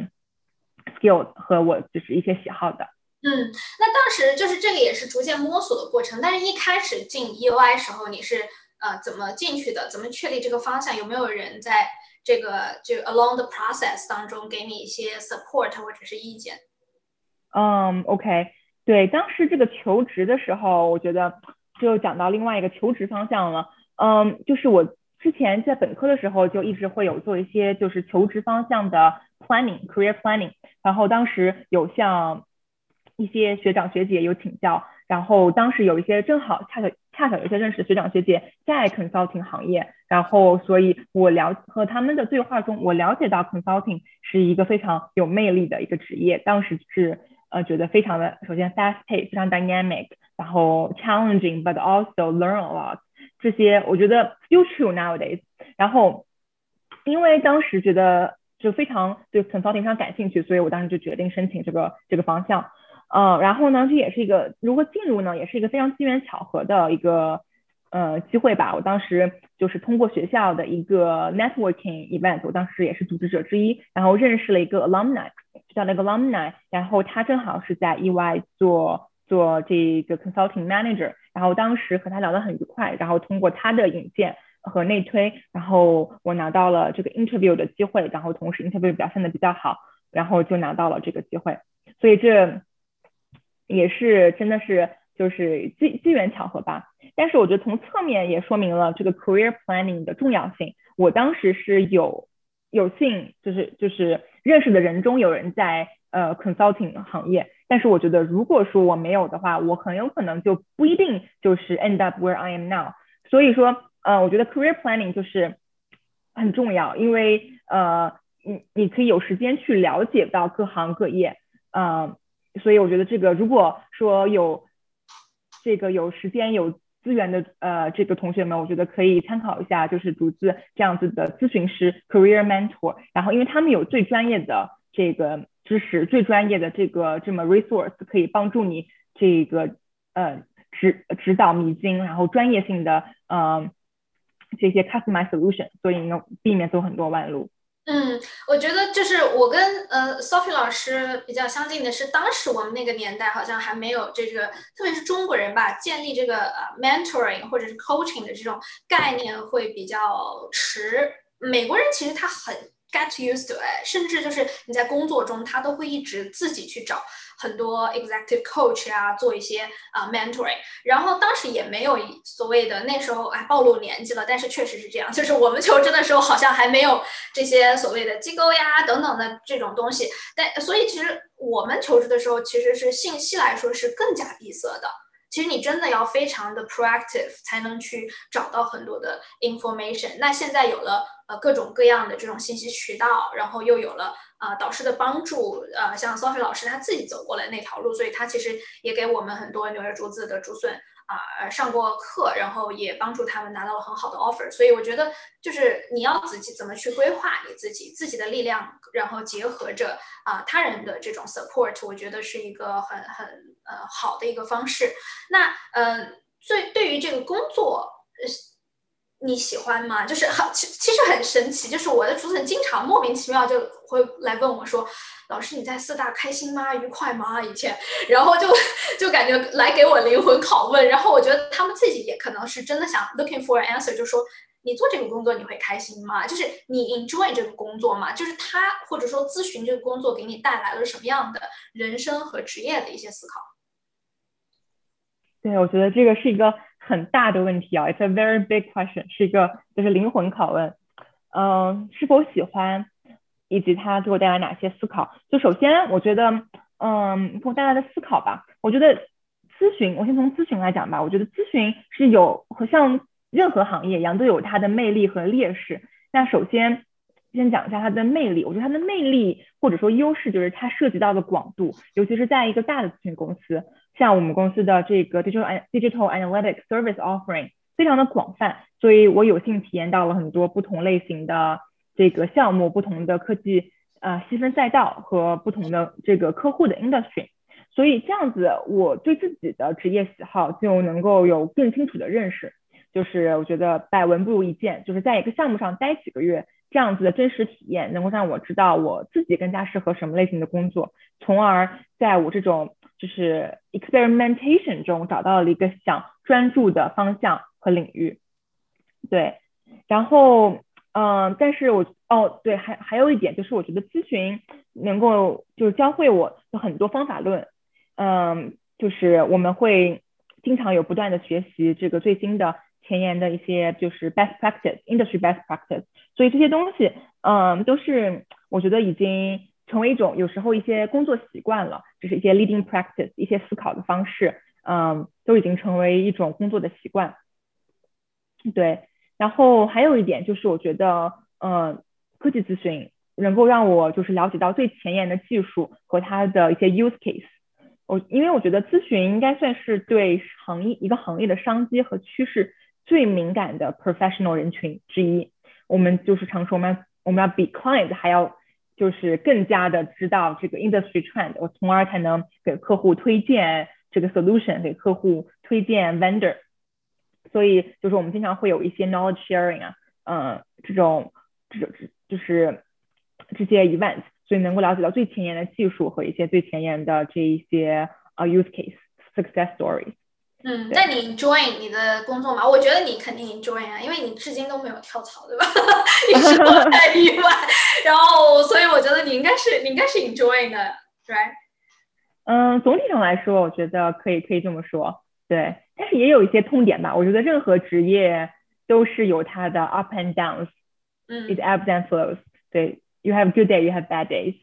skill 和我就是一些喜好的。 嗯，那当时就是这个也是逐渐摸索的过程，但是一开始进 E O I 时候你是呃怎么进去的？怎么确立这个方向？有没有人在这个就 along the process 当中给你一些 support 或者是意见？ 嗯 ，OK， 对，当时这个求职的时候，我觉得就讲到另外一个求职方向了。嗯，就是我之前在本科的时候就一直会有做一些就是求职方向的 planning career planning， 然后当时有向一些学长学姐有请教，然后当时有一些正好恰巧恰巧有一些认识的学长学姐在 consulting 行业，然后所以我了和他们的对话中，我了解到 consulting 是一个非常有魅力的一个职业，当时是呃觉得非常的首先 fast pace 非常 dynamic， 然后 challenging but also learn a lot， 这些我觉得 still true nowadays。然后因为当时觉得就非常对 consulting 非常感兴趣，所以我当时就决定申请这个这个方向。呃，然后呢，这也是一个如何进入呢，也是一个非常机缘巧合的一个呃机会吧。我当时就是通过学校的一个 networking event， 我当时也是组织者之一，然后认识了一个 alumni， 学校的一个 alumni， 然后他正好是在 E Y 做做这个 consulting manager， 然后当时和他聊得很愉快，然后通过他的引荐和内推，然后我拿到了这个 interview 的机会，然后同时 interview 表现的比较好，然后就拿到了这个机会，所以这也是真的是就是机机缘巧合吧。但是我觉得从侧面也说明了这个 career planning 的重要性。我当时是有有幸就是就是认识的人中有人在呃 consulting 行业， 但是我觉得如果说我没有的话，我很有可能就不一定就是 end up where I am now。所以说呃我觉得 career planning 就是很重要，因为呃你你可以有时间去了解到各行各业，呃所以我觉得这个如果说有这个有时间有资源的呃这个同学们，我觉得可以参考一下就是竹子这样子的咨询师 career mentor， 然后因为他们有最专业的这个知识，最专业的这个这么 resource 可以帮助你这个呃指指导迷津，然后专业性的呃这些 customized solution， 所以能避免走很多弯路。 嗯，我觉得就是我跟呃 Sophie 老师比较相近的是，当时我们那个年代好像还没有这个，特别是中国人吧，建立这个呃 mentoring 或者是 coaching 的这种概念会比较迟。美国人其实他很 get used to it，甚至就是你在工作中他都会一直自己去找很多 executive coach 啊，做一些啊、呃、mentoring。然后当时也没有所谓的那时候哎暴露年纪了，但是确实是这样，就是我们求职的时候好像还没有这些所谓的机构呀等等的这种东西。但所以其实我们求职的时候其实是信息来说是更加闭塞的。其实你真的要非常的 proactive 才能去找到很多的 information。那现在有了呃各种各样的这种信息渠道，然后又有了呃导师的帮助，呃像 Sophie 老师他自己走过来那条路，所以他其实也给我们很多纽约竹子的竹笋啊、呃、上过课，然后也帮助他们拿到了很好的 offer。所以我觉得就是你要自己怎么去规划你自己自己的力量，然后结合着啊、呃、他人的这种 support， 我觉得是一个很很呃好的一个方式。那呃，最对于这个工作，你喜欢吗？就是很其其实很神奇，就是我的主持人经常莫名其妙就会来问我说：“老师，你在四大开心吗？愉快吗？”以前，然后就就感觉来给我灵魂拷问。然后我觉得他们自己也可能是真的想 looking for an answer，就说你做这个工作你会开心吗？就是你 enjoy 这个工作吗？就是他或者说咨询这个工作给你带来了什么样的人生和职业的一些思考？ 对，我觉得这个是一个很大的问题啊，It's a very big question，是一个就是灵魂拷问。嗯、呃，是否喜欢，以及它给我带来哪些思考？就首先，我觉得，嗯，给我带来的思考吧。我觉得咨询，我先从咨询来讲吧。我觉得咨询是有，像任何行业一样，都有它的魅力和劣势。那首先，先讲一下它的魅力。我觉得它的魅力或者说优势就是它涉及到的广度，尤其是在一个大的咨询公司。像我们公司的这个 digital digital analytics service offering 非常的广泛，所以我有幸体验到了很多不同类型的这个项目，不同的科技呃细分赛道和不同的这个客户的 industry。所以这样子，我对自己的职业喜好就能够有更清楚的认识。就是我觉得百闻不如一见，就是在一个项目上待几个月，这样子的真实体验能够让我知道我自己更加适合什么类型的工作，从而在我这种就是 experimentation 中找到了一个想专注的方向和领域。对，然后嗯、呃，但是我哦对，还还有一点就是我觉得咨询能够就是教会我有很多方法论。嗯，就是我们会经常有不断的学习这个最新的前沿的一些就是 best practice industry best practice，所以这些东西嗯都是我觉得已经成为一种有时候一些工作习惯了，就是一些 leading practice 一些思考的方式，嗯都已经成为一种工作的习惯。对，然后还有一点就是我觉得呃科技咨询能够让我就是了解到最前沿的技术和它的一些 use case。我因为我觉得咨询应该算是对行业一个行业的商机和趋势最敏感的 professional 人群之一。我们就是常说我们要我们要比 client 还要就是更加的知道这个 industry trend， 我从而才能给客户推荐这个 solution， 给客户推荐 vendor。所以就是我们经常会有一些 knowledge sharing 啊，嗯，这种这种就是这些 events。所以能够了解到最前沿的技术和一些最前沿的这一些呃 use case success story。 嗯，那你 enjoy 你的工作吗？我觉得你肯定 enjoy 啊，因为你至今都没有跳槽，对吧？一直都在意外，然后所以我觉得你应该是你应该是 enjoy 的 ，right？ 嗯，总体上来说，我觉得可以可以这么说，对。但是也有一些痛点吧，我觉得任何职业都是有它的 up and downs， 嗯 it ebbs and flows。对，you have good day, you have bad days。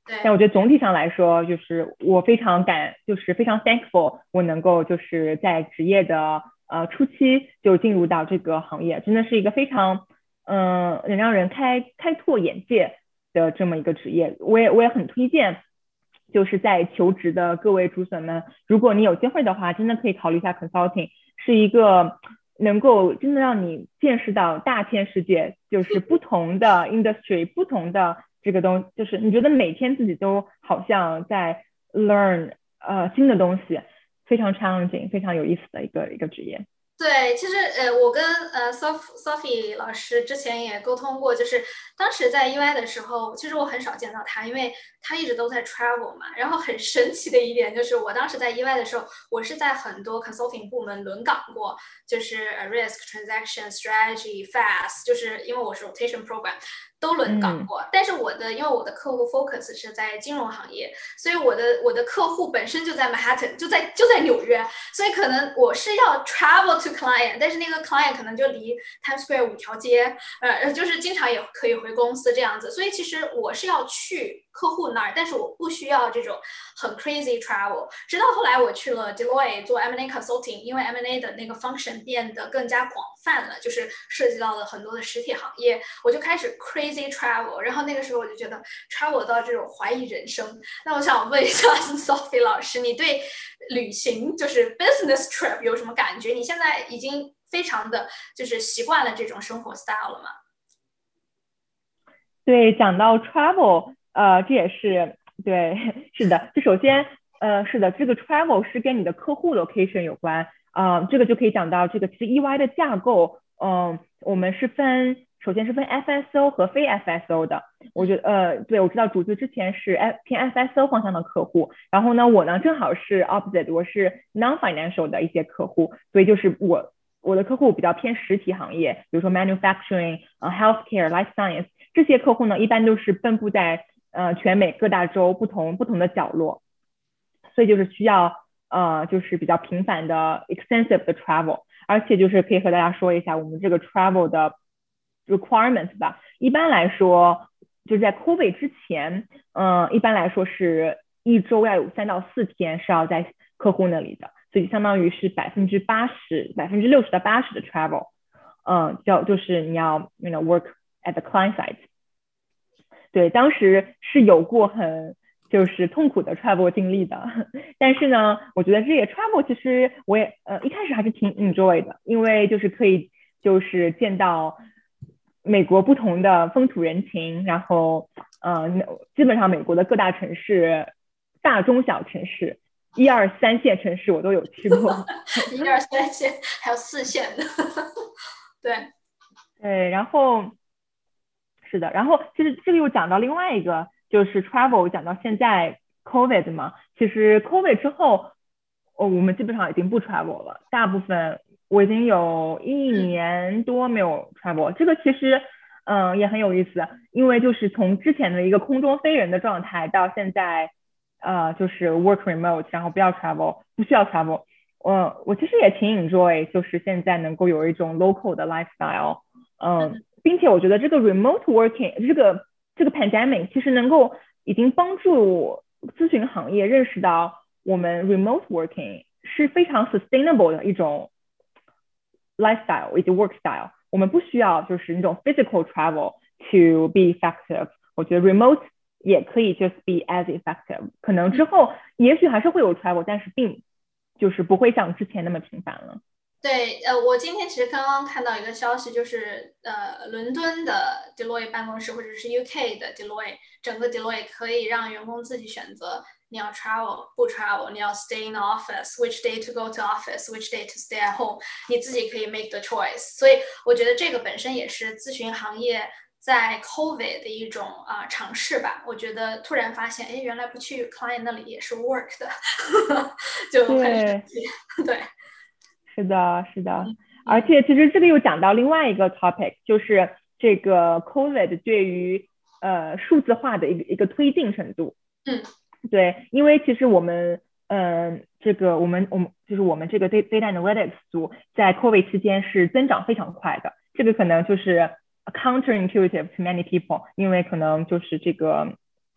但我觉得总体上来说，就是我非常感，就是非常 thankful，我能够就是在职业的呃初期就进入到这个行业，真的是一个非常嗯、呃、能让人开开拓眼界的这么一个职业。我也我也很推荐，就是在求职的各位竹笋们，如果你有机会的话，真的可以考虑一下 consulting， 是一个能够真的让你见识到大千世界，就是不同的 industry， 不同的这个东，就是你觉得每天自己都好像在 learn 呃新的东西，非常 challenging， 非常有意思的一个一个职业。 对，其实呃，我跟呃 Sof Sophie 老师之前也沟通过，就是当时在 E Y 的时候，其实我很少见到他，因为他一直都在 travel 嘛。然后很神奇的一点就是，我当时在 E Y 的时候，我是在很多 consulting 部门轮岗过，就是 risk transaction strategy fast，就是因为我是 rotation program。都轮岗过，嗯、但是我的因为我的客户 focus 是在金融行业，所以我的我的客户本身就在 Manhattan， 就在就在纽约，所以可能我是要 travel to client， 但是那个 client 可能就离 Times Square 五条街，呃，就是经常也可以回公司这样子，所以其实我是要去客户那儿，但是我不需要这种很 crazy travel。直到后来我去了 Deloitte 做 M and A consulting， 因为 M and A 的那个 function 变得更加广泛了，就是涉及到了很多的实体行业，我就开始 crazy travel， 然后那个时候我就觉得 travel 到这种怀疑人生。那我想问一下 Sophie 老师，你对旅行就是 business trip 有什么感觉？你现在已经非常的就是习惯了这种生活 style 了吗？ 对，讲到 travel， 呃，这也是对，是的，就首先，呃，是的，这个 travel 是跟你的客户 location 有关，啊、呃，这个就可以讲到这个其实 E Y 的架构，嗯、呃，我们是分，首先是分 F S O 和非 F S O 的，我觉得，呃，对，我知道主子之前是 F 偏 F S O 方向的客户，然后呢，我呢正好是 opposite， 我是 non-financial 的一些客户，所以就是我。我的客户比较偏实体行业，比如说 manufacturing、呃 healthcare、life science 这些客户呢，一般都是分布在呃全美各大洲不同不同的角落，所以就是需要呃就是比较频繁的 extensive 的 travel， 而且就是可以和大家说一下我们这个 travel 的 requirements 吧。一般来说，就是在 COVID 之前，嗯、呃，一般来说是一周要有三到四天是要在客户那里的。所以相当于是百分之八十、百分之六十到八十的 travel， 嗯，叫就是你要 you know work at the client side。对，当时是有过很就是痛苦的 travel 经历的，但是呢，我觉得这些 travel 其实我也呃一开始还是挺 enjoy 的，因为就是可以就是见到美国不同的风土人情，然后呃基本上美国的各大城市、大中小城市。一二三线城市我都有去过， 一二三线还有四线的，对对，然后是的，然后其实这个又讲到另外一个，就是 travel 讲到现在 COVID 嘛，其实 COVID 之后，哦，我们基本上已经不 travel 了，大部分我已经有一年多没有 travel，、嗯、这个其实嗯也很有意思，因为就是从之前的一个空中飞人的状态到现在。呃，就是 work remote， 然后不要 travel， 不需要 travel。我我其实也挺 enjoy， 就是现在能够有一种 local 的 lifestyle， 嗯，并且我觉得这个 remote working， 这个这个 pandemic 其实能够已经帮助咨询行业认识到我们 remote working 是非常 sustainable 的一种 lifestyle 以及 work style。我们不需要就是那种 physical travel to be effective。我觉得 remote也可以 just be as effective， 可能之后也许还是会有 travel， 但是并就是不会像之前那么频繁了。 对，呃，我今天其实刚刚看到一个消息，就是呃，伦敦的 Deloitte 办公室或者是 U K 的 Deloitte， 整个 Deloitte 可以让员工自己选择，你要 travel 不 travel， 你要 stay in the office，which day to go to office，which day to stay at home， 你自己可以 make the choice。所以我觉得这个本身也是咨询行业在 COVID 的一种啊、呃、尝试吧，我觉得突然发现，哎，原来不去 client 那里也是 work 的，就很神奇。对， 是的，是的，而且其实这个又讲到另外一个 topic， 就是这个 COVID 对于呃数字化的一个一个推进程度。 嗯， 对，因为其实我们嗯、呃、这个我们我们就是我们这个 data analytics 组在 COVID 期间是增长非常快的，这个可能就是counterintuitive to many people， 因为可能就是这个，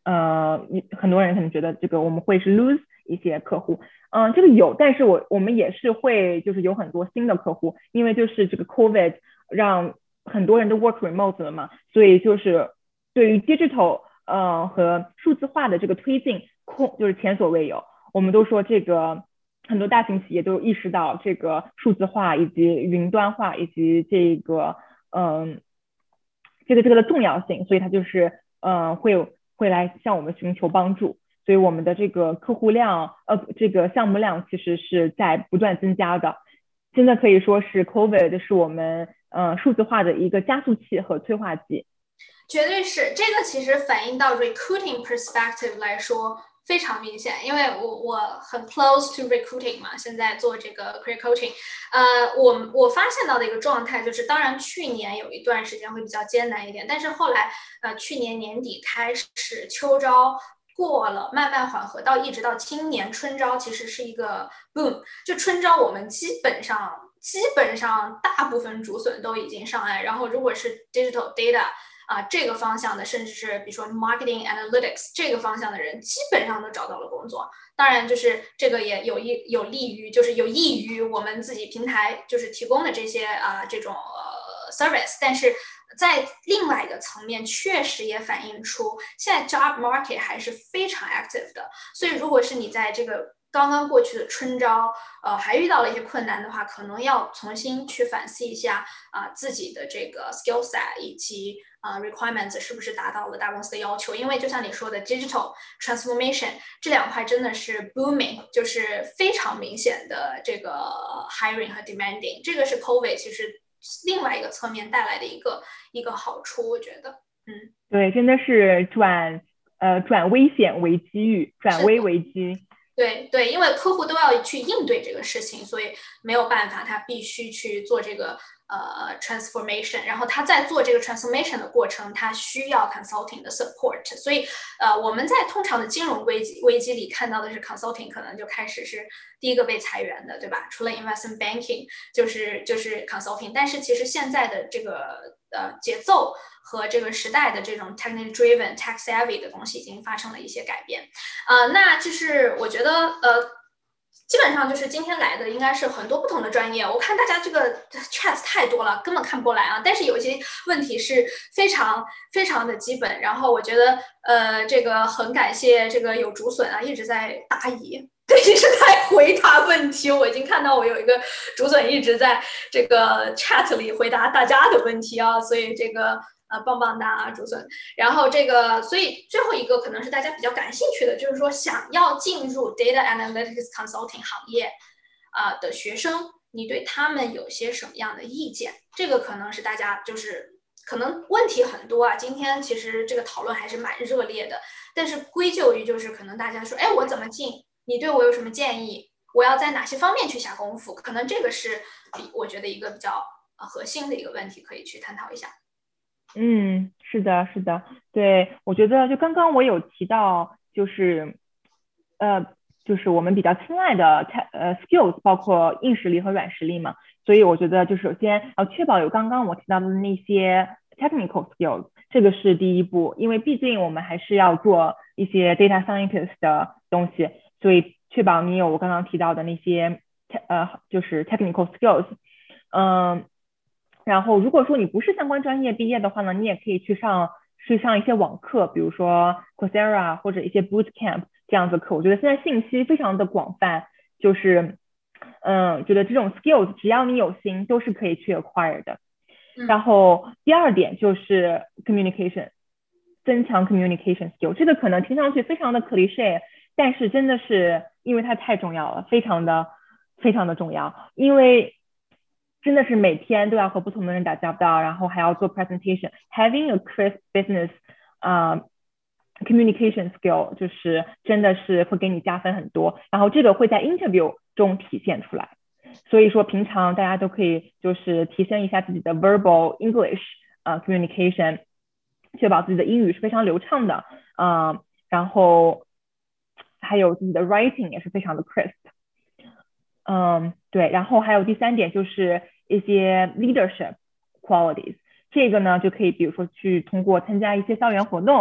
呃，很多人可能觉得这个我们会是 lose 一些客户，嗯、呃，这个有，但是我我们也是会就是有很多新的客户，因为就是这个 COVID 让很多人都 work remote 了嘛，所以就是对于 digital 呃和数字化的这个推进，空就是前所未有。我们都说这个很多大型企业都意识到这个数字化以及云端化以及这个嗯这个这个的重要性，所以它就是嗯会会来向我们寻求帮助。所以我们的这个客户量呃这个项目量其实是在不断增加的，真的可以说是 COVID 是我们呃数字化的一个加速器和催化剂。 绝对是，这个其实反映到 recruiting perspective 来说非常明显，因为我我很 close to recruiting 嘛，现在做这个 career coaching， 呃，我我发现到的一个状态就是，当然去年有一段时间会比较艰难一点，但是后来呃去年年底开始秋招过了，慢慢缓和到一直到今年春招，其实是一个 boom， 就春招我们基本上基本上大部分竹笋都已经上岸，然后如果是 digital data。啊、呃，这个方向的，甚至是比如说 marketing analytics 这个方向的人，基本上都找到了工作。当然，就是这个也有益有利于，就是有益于我们自己平台就是提供的这些啊、呃、这种呃 service。但是在另外一个层面，确实也反映出现在 job market 还是非常 active 的。所以，如果是你在这个刚刚过去的春招，呃，还遇到了一些困难的话，可能要重新去反思一下啊、呃、自己的这个 skill set 以及啊、呃、requirements 是不是达到了大公司的要求。因为就像你说的 digital transformation 这两块真的是 booming， 就是非常明显的这个 hiring 和 demanding， 这个是 COVID 其实另外一个侧面带来的一个一个好处，我觉得，嗯， 对，真的是转呃转危险为机遇，转危为机。 对对，因为客户都要去应对这个事情，所以没有办法，他必须去做这个呃 transformation， 然后他在做这个 transformation 的过程，他需要 consulting 的 support， 所以呃我们在通常的金融危机危机里看到的是 consulting 可能就开始是第一个被裁员的，对吧？除了 investment banking 就是就是 consulting， 但是其实现在的这个呃节奏和这个时代的这种 technically driven tech savvy 的东西已经发生了一些改变，呃，那就是我觉得呃，基本上就是今天来的应该是很多不同的专业，我看大家这个 chat 太多了，根本看不过来啊。但是有一些问题是非常非常的基本，然后我觉得呃，这个很感谢这个有竹笋啊一直在答疑。对，一直在回答问题。我已经看到我有一个竹笋一直在这个 chat 里回答大家的问题啊，所以这个呃棒棒哒啊竹笋。然后这个，所以最后一个可能是大家比较感兴趣的，就是说想要进入 data analytics consulting 行业啊、呃、的学生，你对他们有些什么样的意见？这个可能是大家就是可能问题很多啊。今天其实这个讨论还是蛮热烈的，但是归咎于就是可能大家说，哎，我怎么进？你对我有什么建议？我要在哪些方面去下功夫？可能这个是我觉得一个比较呃核心的一个问题，可以去探讨一下。 嗯，是的，是的，对，我觉得就刚刚我有提到，就是呃，就是我们比较青睐的呃 skills， 包括硬实力和软实力嘛，所以我觉得就首先要确保有刚刚我提到的那些 technical skills， 这个是第一步，因为毕竟我们还是要做一些 data scientist 的东西。所以确保你有我刚刚提到的那些呃就是 technical skills， 嗯，然后如果说你不是相关专业毕业的话呢，你也可以去上去上一些网课，比如说 Coursera 或者一些 bootcamp 这样子课。我觉得现在信息非常的广泛，就是嗯，觉得这种 skills 只要你有心都是可以去 acquire 的。然后第二点就是 communication， 增强 communication skill， 这个可能听上去非常的 cliché，但是真的是因为它太重要了，非常的非常的重要，因为真的是每天都要和不同的人打交道，然后还要做 presentation，having a crisp business 啊、uh, communication skill 就是真的是会给你加分很多，然后这个会在 interview 中体现出来。所以说平常大家都可以就是提升一下自己的 verbal English 呃 communication， 确保自己的英语是非常流畅的，呃，然后还有自己的 writing 也是非常的 crisp。嗯，对，然后还有第三点就是一些 leadership qualities， 这个呢就可以比如说去通过参加一些校园活动，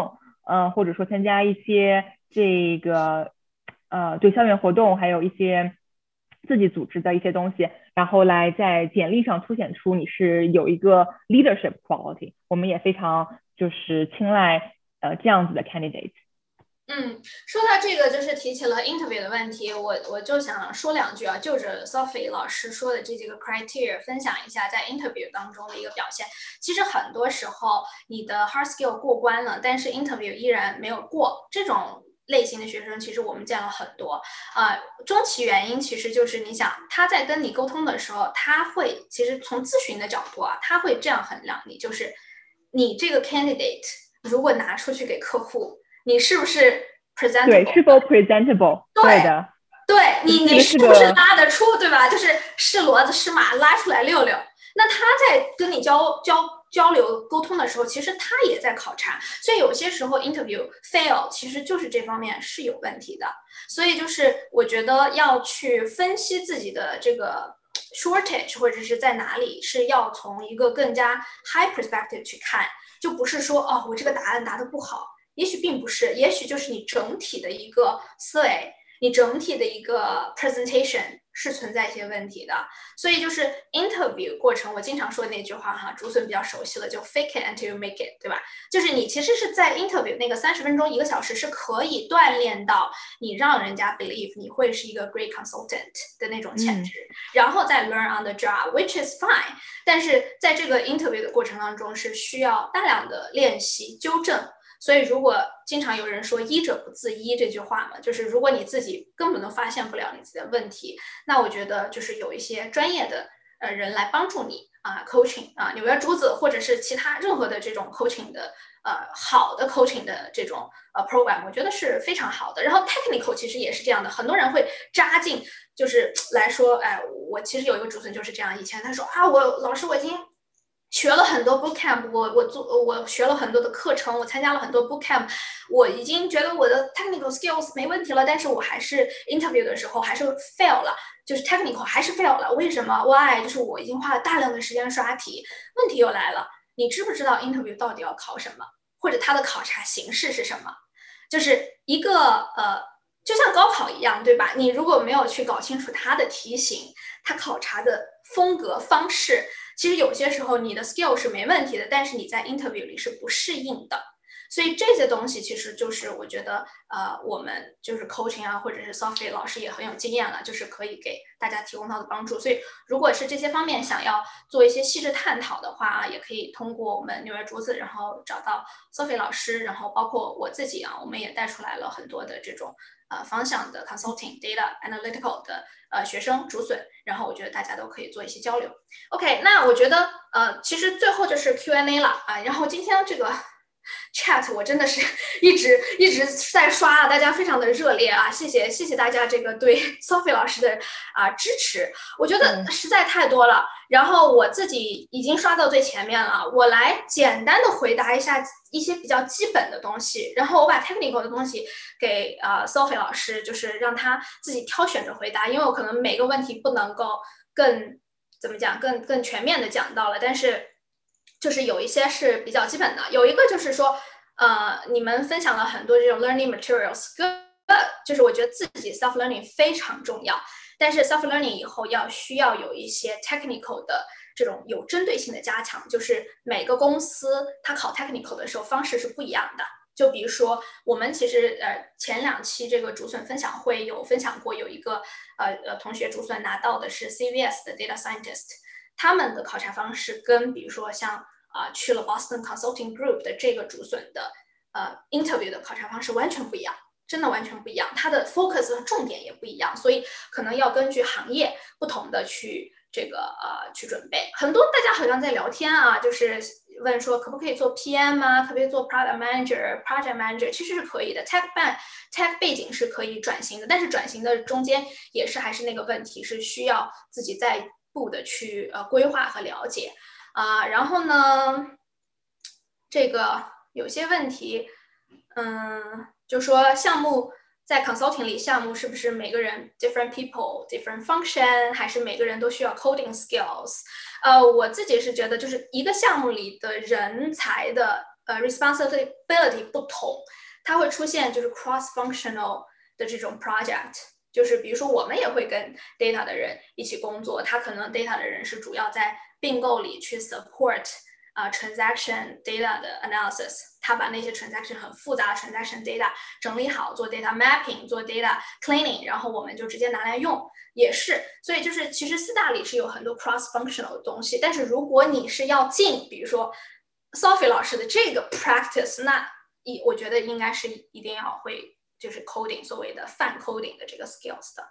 嗯、呃，或者说参加一些这个呃对校园活动，还有一些自己组织的一些东西，然后来在简历上凸显出你是有一个 leadership quality。我们也非常就是青睐呃这样子的 candidate。 嗯，说到这个，就是提起了 interview 的问题，我我就想说两句啊，就着 Sophie 老师说的这几个 criteria 分享一下在 interview 当中的一个表现。其实很多时候你的 hard skill 过关了，但是 interview 依然没有过，这种类型的学生其实我们见了很多。呃，终其原因其实就是你想他在跟你沟通的时候，他会其实从咨询的角度啊，他会这样衡量你，就是你这个 candidate 如果拿出去给客户。你是不是 presentable？ 对，是否 presentable？ 对的， 对你，你是不是是拉得出，对吧？就是是骡子是马，拉出来溜溜。那他在跟你交交交流沟通的时候，其实他也在考察。所以有些时候 interview fail 其实就是这方面是有问题的。所以就是我觉得要去分析自己的这个 shortage 或者是在哪里，是要从一个更加 high perspective 去看，就不是说哦，我这个答案答得不好。也许并不是，也许就是你整体的一个思维，你整体的一个 presentation 是存在一些问题的。所以就是 interview 过程，我经常说的那句话哈，竹笋比较熟悉了，就 fake it until you make it， 对吧？就是你其实是在 interview 那个三十分钟一个小时是可以锻炼到你让人家 believe 你会是一个 great consultant 的那种潜质，嗯、然后再 learn on the job，which is fine。但是在这个 interview 的过程当中是需要大量的练习纠正。所以如果经常有人说医者不自医这句话嘛，就是如果你自己根本都发现不了你自己的问题，那我觉得就是有一些专业的呃人来帮助你啊 coaching 啊纽约竹子或者是其他任何的这种 coaching 的呃好的 coaching 的这种呃 program， 我觉得是非常好的。然后 technical 其实也是这样的，很多人会扎进就是来说，哎，我其实有一个竹笋就是这样，以前他说啊，我老师我已经学了很多 bootcamp， 我我做我学了很多的课程，我参加了很多 bootcamp， 我已经觉得我的 technical skills 没问题了，但是我还是 interview 的时候还是 fail 了，就是 technical 还是 fail 了，为什么 ？Why？ 就是我已经花了大量的时间刷题，问题又来了，你知不知道 interview 到底要考什么，或者它的考察形式是什么？就是一个呃，就像高考一样，对吧？你如果没有去搞清楚它的题型，它考察的风格方式。其实有些时候你的 skill 是没问题的，但是你在 interview 里是不适应的，所以这些东西其实就是我觉得呃我们就是 coaching 啊或者是 Sophie 老师也很有经验了，就是可以给大家提供到的帮助。所以如果是这些方面想要做一些细致探讨的话，也可以通过我们纽约竹子，然后找到 Sophie 老师，然后包括我自己啊，我们也带出来了很多的这种呃方向的 consulting data analytical 的呃学生竹笋，然后我觉得大家都可以做一些交流。OK， 那我觉得呃其实最后就是 Q and A 了啊，然后今天这个 chat 我真的是一直一直在刷啊，大家非常的热烈啊，谢谢谢谢大家这个对 Sophie 老师的啊、呃、支持，我觉得实在太多了。然后我自己已经刷到最前面了，我来简单的回答一下一些比较基本的东西，然后我把 technical 的东西给呃 Sophie 老师，就是让他自己挑选着回答，因为我可能每个问题不能够更怎么讲更更全面的讲到了，但是就是有一些是比较基本的，有一个就是说呃你们分享了很多这种 learning materials， 就是我觉得自己 self learning 非常重要，但是 self learning 以后要需要有一些 technical 的这种有针对性的加强，就是每个公司它考 technical 的时候方式是不一样的。就比如说我们其实呃前两期这个竹笋分享会有分享过，有一个呃呃同学竹笋拿到的是 C V S 的 data scientist， 他们的考察方式跟比如说像啊、呃、去了 Boston Consulting Group 的这个竹笋的呃 interview 的考察方式完全不一样。真的完全不一样，它的 focus 和重点也不一样，所以可能要根据行业不同的去这个呃去准备。很多大家好像在聊天啊，就是问说可不可以做 P M 啊，可不可以做 product manager、project manager， 其实是可以的。tech ban tech 背景是可以转型的，但是转型的中间也是还是那个问题，是需要自己再一步的去呃规划和了解啊、呃。然后呢，这个有些问题，嗯。就说项目在 consulting 里，项目是不是每个人 different people different function， 还是每个人都需要 coding skills？ 呃，我自己是觉得，就是一个项目里的人才的呃 responsibility 不同，它会出现就是 cross functional 的这种 project， 就是比如说我们也会跟 data 的人一起工作，他可能 data 的人是主要在并购里去 support 啊、呃、transaction data 的 analysis， 他把那些 transaction 很复杂的 transaction data 整理好，做 data mapping， 做 data cleaning， 然后我们就直接拿来用，也是。所以就是其实四大里是有很多 cross functional 的东西，但是如果你是要进比如说 Sophie 老师的这个 practice， 那我觉得应该是一定要会就是 coding 所谓的泛 coding 的这个 skills 的。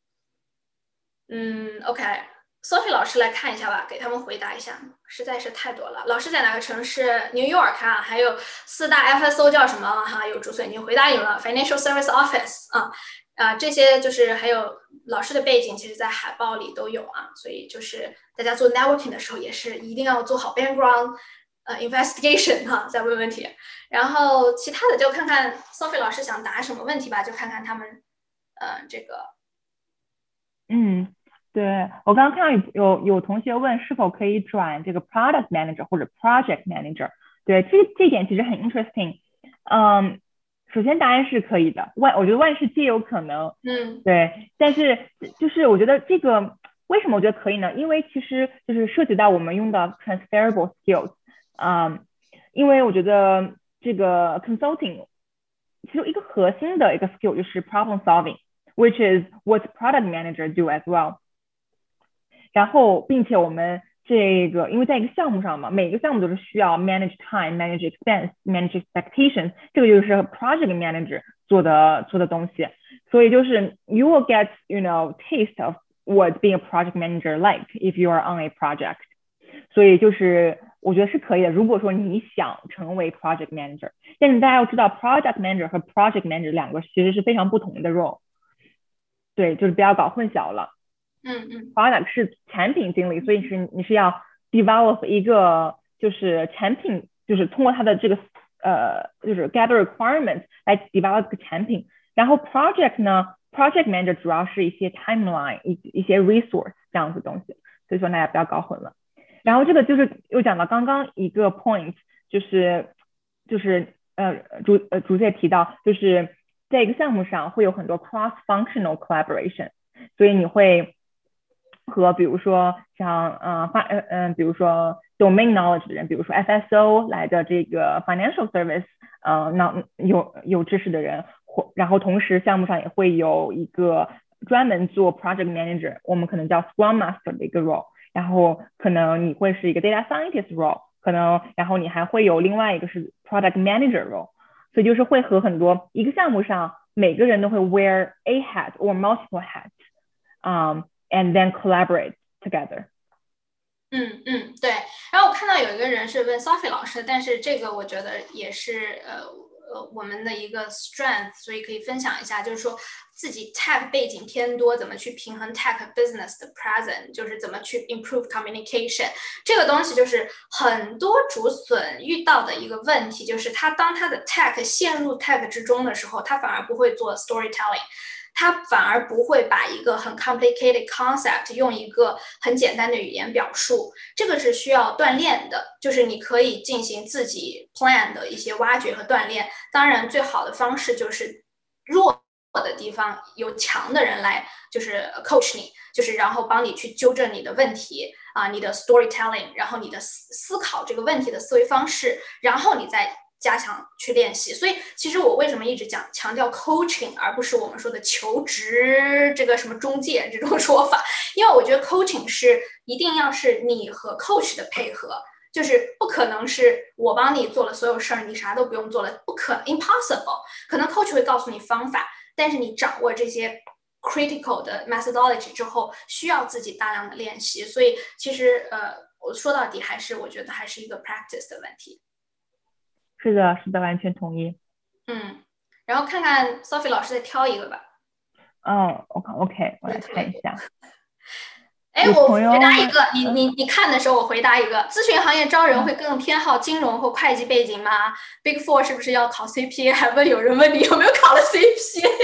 嗯 OK， Sophie 老师来看一下吧，给他们回答一下，实在是太多了。老师在哪个城市 New York 啊，还有四大 F S O 叫什么哈，有竹笋已经回答你了 Financial Service Office 啊啊，这些就是还有老师的背景其实在海报里都有啊，所以就是大家做 networking 的时候也是一定要做好 background呃 investigation 哈，再问问题。然后其他的就看看 Sophie 老师想答什么问题吧，就看看他们呃这个。 嗯，对，我刚刚看到有有同学问是否可以转这个 product manager 或者 project manager， 对，这这点其实很 interesting。嗯，首先答案是可以的，万我觉得万事皆有可能。 嗯， 对，但是就是我觉得这个为什么我觉得可以呢？因为其实就是涉及到我们用的 transferable skills。嗯，因为我觉得这个 consulting 其实一个核心的一个 skill 就是 problem solving。Which is what product manager do as well。然后，并且我们这个，因为在一个项目上嘛，每个项目都是需要 manage time, manage expense, manage expectations， 这个就是 project manager 做的做的东西。所以就是 you will get, you know, taste of what being a project manager like if you are on a project。所以就是我觉得是可以的，如果说你想成为 project manager， 但是大家要知道 project manager 和 project manager 两个其实是非常不同的 role。对，就是不要搞混淆了。 嗯嗯 ，product 是产品经理，所以是你是要 develop 一个就是产品，就是通过它的这个呃，就是 gather requirements 来 develop 这个产品。然后 project 呢 ，project manager 主要是一些 timeline 一一些 resource 这样子东西，所以说大家不要搞混了。然后这个就是又讲到刚刚一个 point， 就是就是呃竹呃竹姐提到就是。在一个项目上会有很多 cross-functional collaboration， 所以你会和比如说像呃发呃嗯比如说 domain knowledge 的人，比如说 F S O 来的这个 financial service 呃那有有知识的人，或然后同时项目上也会有一个专门做 project manager， 我们可能叫 scrum master 的一个 role， 然后可能你会是一个 data scientist role， 可能然后你还会有另外一个是 product manager role。所以就是会和很多一个项目上每个人都会 wear a hat or multiple hats，um, and then collaborate together。 嗯嗯，对。然后我看到有一个人是问 Sophie 老师，但是这个我觉得也是呃呃我们的一个 strength， 所以可以分享一下，就是说自己 tech 背景偏多，怎么去平衡 tech business 的 present， 就是怎么去 improve communication。这个东西就是很多竹笋遇到的一个问题，就是他当他的 tech 陷入 tech 之中的时候，他反而不会做 storytelling。他反而不会把一个很 complicated concept 用一个很简单的语言表述，这个是需要锻炼的，就是你可以进行自己 plan 的一些挖掘和锻炼。当然最好的方式就是弱的地方有强的人来就是 coach 你，就是然后帮你去纠正你的问题啊，你的 storytelling， 然后你的思考这个问题的思维方式，然后你再加强去练习。所以其实我为什么一直讲强调 coaching 而不是我们说的求职这个什么中介这种说法，因为我觉得 coaching 是一定要是你和 coach 的配合，就是不可能是我帮你做了所有事儿你啥都不用做了，不可 impossible。 可能 coach 会告诉你方法，但是你掌握这些 critical 的 methodology 之后需要自己大量的练习。所以其实呃我说到底还是我觉得还是一个 practice 的问题。 是的，是的，完全同意。 嗯，然后看看 Sophie 老师再挑一个吧。 哦 ，OK OK， 我来看一下。 哎，我回答一个，你你你看的时候我回答一个。咨询行业招人会更偏好金融或会计背景吗？Big Four 是不是要考 C P A？ 还问有人问你有没有考了 C P A？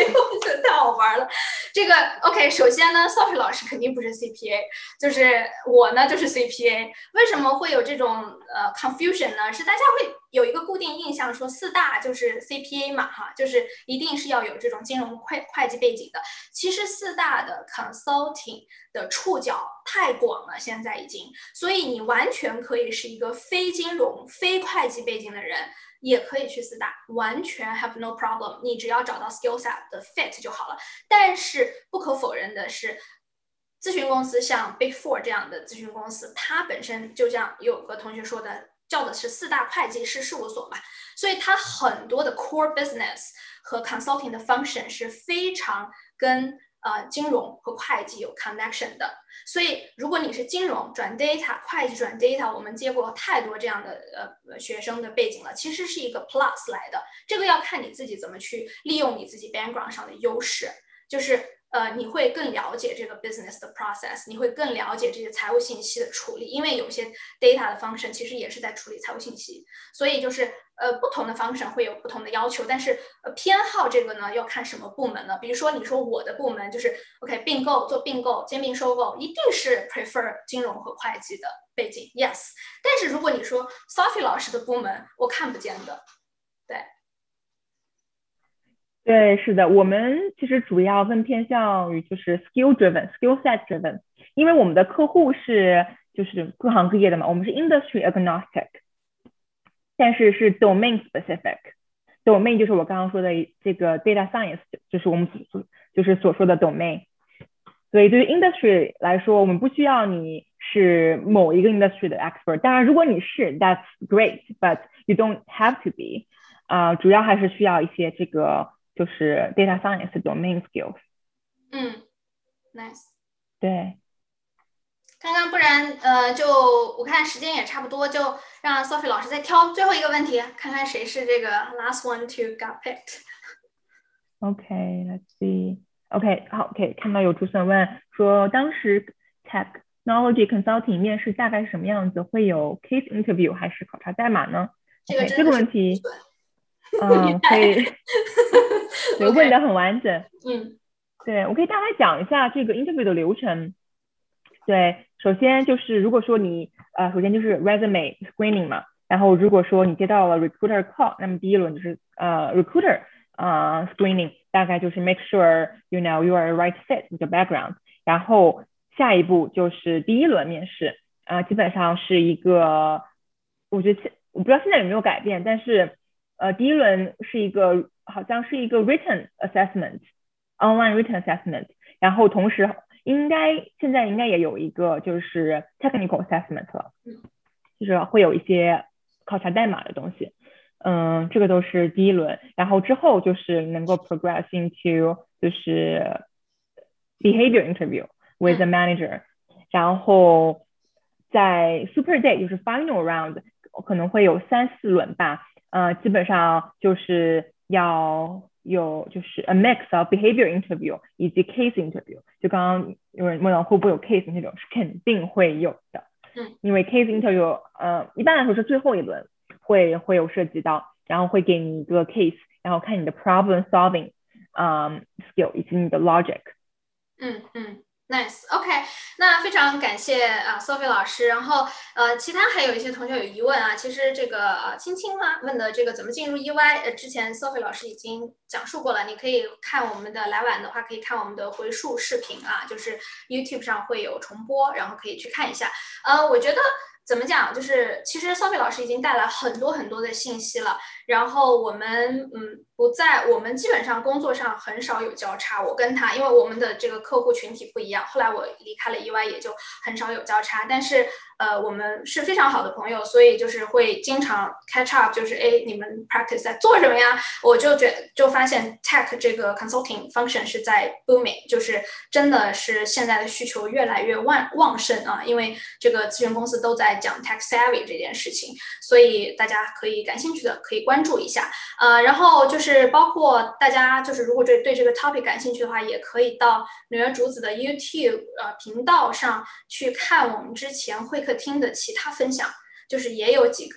太好玩了。这个 OK， 首先呢 Sophie 老师肯定不是 C P A， 就是我呢就是 C P A。 为什么会有这种呃 confusion 呢？是大家会有一个固定印象说四大就是 C P A 嘛哈，就是一定是要有这种金融会会计背景的。其实四大的 consulting 的触角太广了，现在已经，所以你完全可以是一个非金融非会计背景的人也可以去四大，完全 have no problem， 你只要找到 skill set 的 fit 就好了。但是不可否认的是，咨询公司像 Big Four 这样的咨询公司，它本身就像有个同学说的，叫的是四大会计师事务所嘛，所以它很多的 core business 和 consulting 的 function 是非常跟呃金融和会计有 connection 的。所以如果你是金融转 data， 会计转 data， 我们接过太多这样的呃学生的背景了，其实是一个 plus 来的。这个要看你自己怎么去利用你自己 background 上的优势，就是呃，你会更了解这个 business 的 process， 你会更了解这些财务信息的处理，因为有些 data 的 function 其实也是在处理财务信息，所以就是呃不同的 function 会有不同的要求，但是呃偏好这个呢要看什么部门呢？比如说你说我的部门就是 OK 并购做并购兼并收购，一定是 prefer 金融和会计的背景 yes， 但是如果你说 Sophie 老师的部门，我看不见的，对。 对，是的，我们其实主要更偏向于就是 skill driven skill set driven， 因为我们的客户是就是各行各业的嘛，我们是 industry agnostic， 但是是 domain specific。 domain 就是我刚刚说的这个 data science， 就是我们就是所说的 domain。 所以对于 industry 来说，我们不需要你是某一个 industry 的 expert， 当然如果你是 that's great but you don't have to be， 呃，主要还是需要一些这个就是 data science domain skills。 嗯 nice。 对， 看看不然呃就我看时间也差不多，就让 Sophie 老师再挑最后一个问题，看看谁是这个 last one to got picked。 OK let's see OK 好 OK 看到有主审问说当时 technology consulting 面试大概是什么样子，会有 case interview 还是考察代码呢？ 这个 okay, 这个问题嗯，可以对，问得很完整。 嗯， 对，我可以大概讲一下这个 interview 的流程。对，首先就是如果说你呃，首先就是 resume screening 嘛，然后如果说你接到了 recruiter call， 那么第一轮就是呃 recruiter 呃 screening， 大概就是 make sure you know you are a right fit with your background， 然后下一步就是第一轮面试，呃，基本上是一个，我觉得我不知道现在有没有改变，但是呃，第一轮是一个好像是一个 written assessment，online written assessment， 然后同时应该现在应该也有一个就是 technical assessment 了，就是会有一些考察代码的东西，嗯，这个都是第一轮，然后之后就是能够 progress into 就是 behavior interview with the manager， 然后在 super day 就是 final round 可能会有三四轮吧。呃，基本上就是要有就是 a mix of behavior interview 以及 case interview。就刚刚有人问到会不会有 case 那种，是肯定会有的。 嗯， 因为 case interview 呃一般来说是最后一轮会会有涉及到，然后会给你一个 case， 然后看你的 problem solving 嗯 skill 以及你的 logic。 嗯嗯。Nice， OK， 那非常感谢啊 Sophie 老师。然后呃，其他还有一些同学有疑问啊，其实这个呃青青啊问的这个怎么进入 E Y， 呃，之前 Sophie 老师已经讲述过了，你可以看我们的来晚的话，可以看我们的回述视频啊，就是 YouTube 上会有重播，然后可以去看一下。呃，我觉得怎么讲，就是其实 Sophie 老师已经带来很多很多的信息了，然后我们嗯不在我们基本上工作上很少有交叉，我跟他因为我们的这个客户群体不一样，后来我离开了 E Y 也就很少有交叉，但是呃我们是非常好的朋友，所以就是会经常 catch up， 就是哎你们 practice 在做什么呀，我就觉就发现 tech 这个 consulting function 是在 booming， 就是真的是现在的需求越来越旺旺盛啊，因为这个咨询公司都在讲 tech savvy 这件事情，所以大家可以感兴趣的可以关注一下。呃，然后就是包括大家就是如果对对这个 topic 感兴趣的话，也可以到女儿竹子的 YouTube 呃频道上去看我们之前会客厅的其他分享，就是也有几个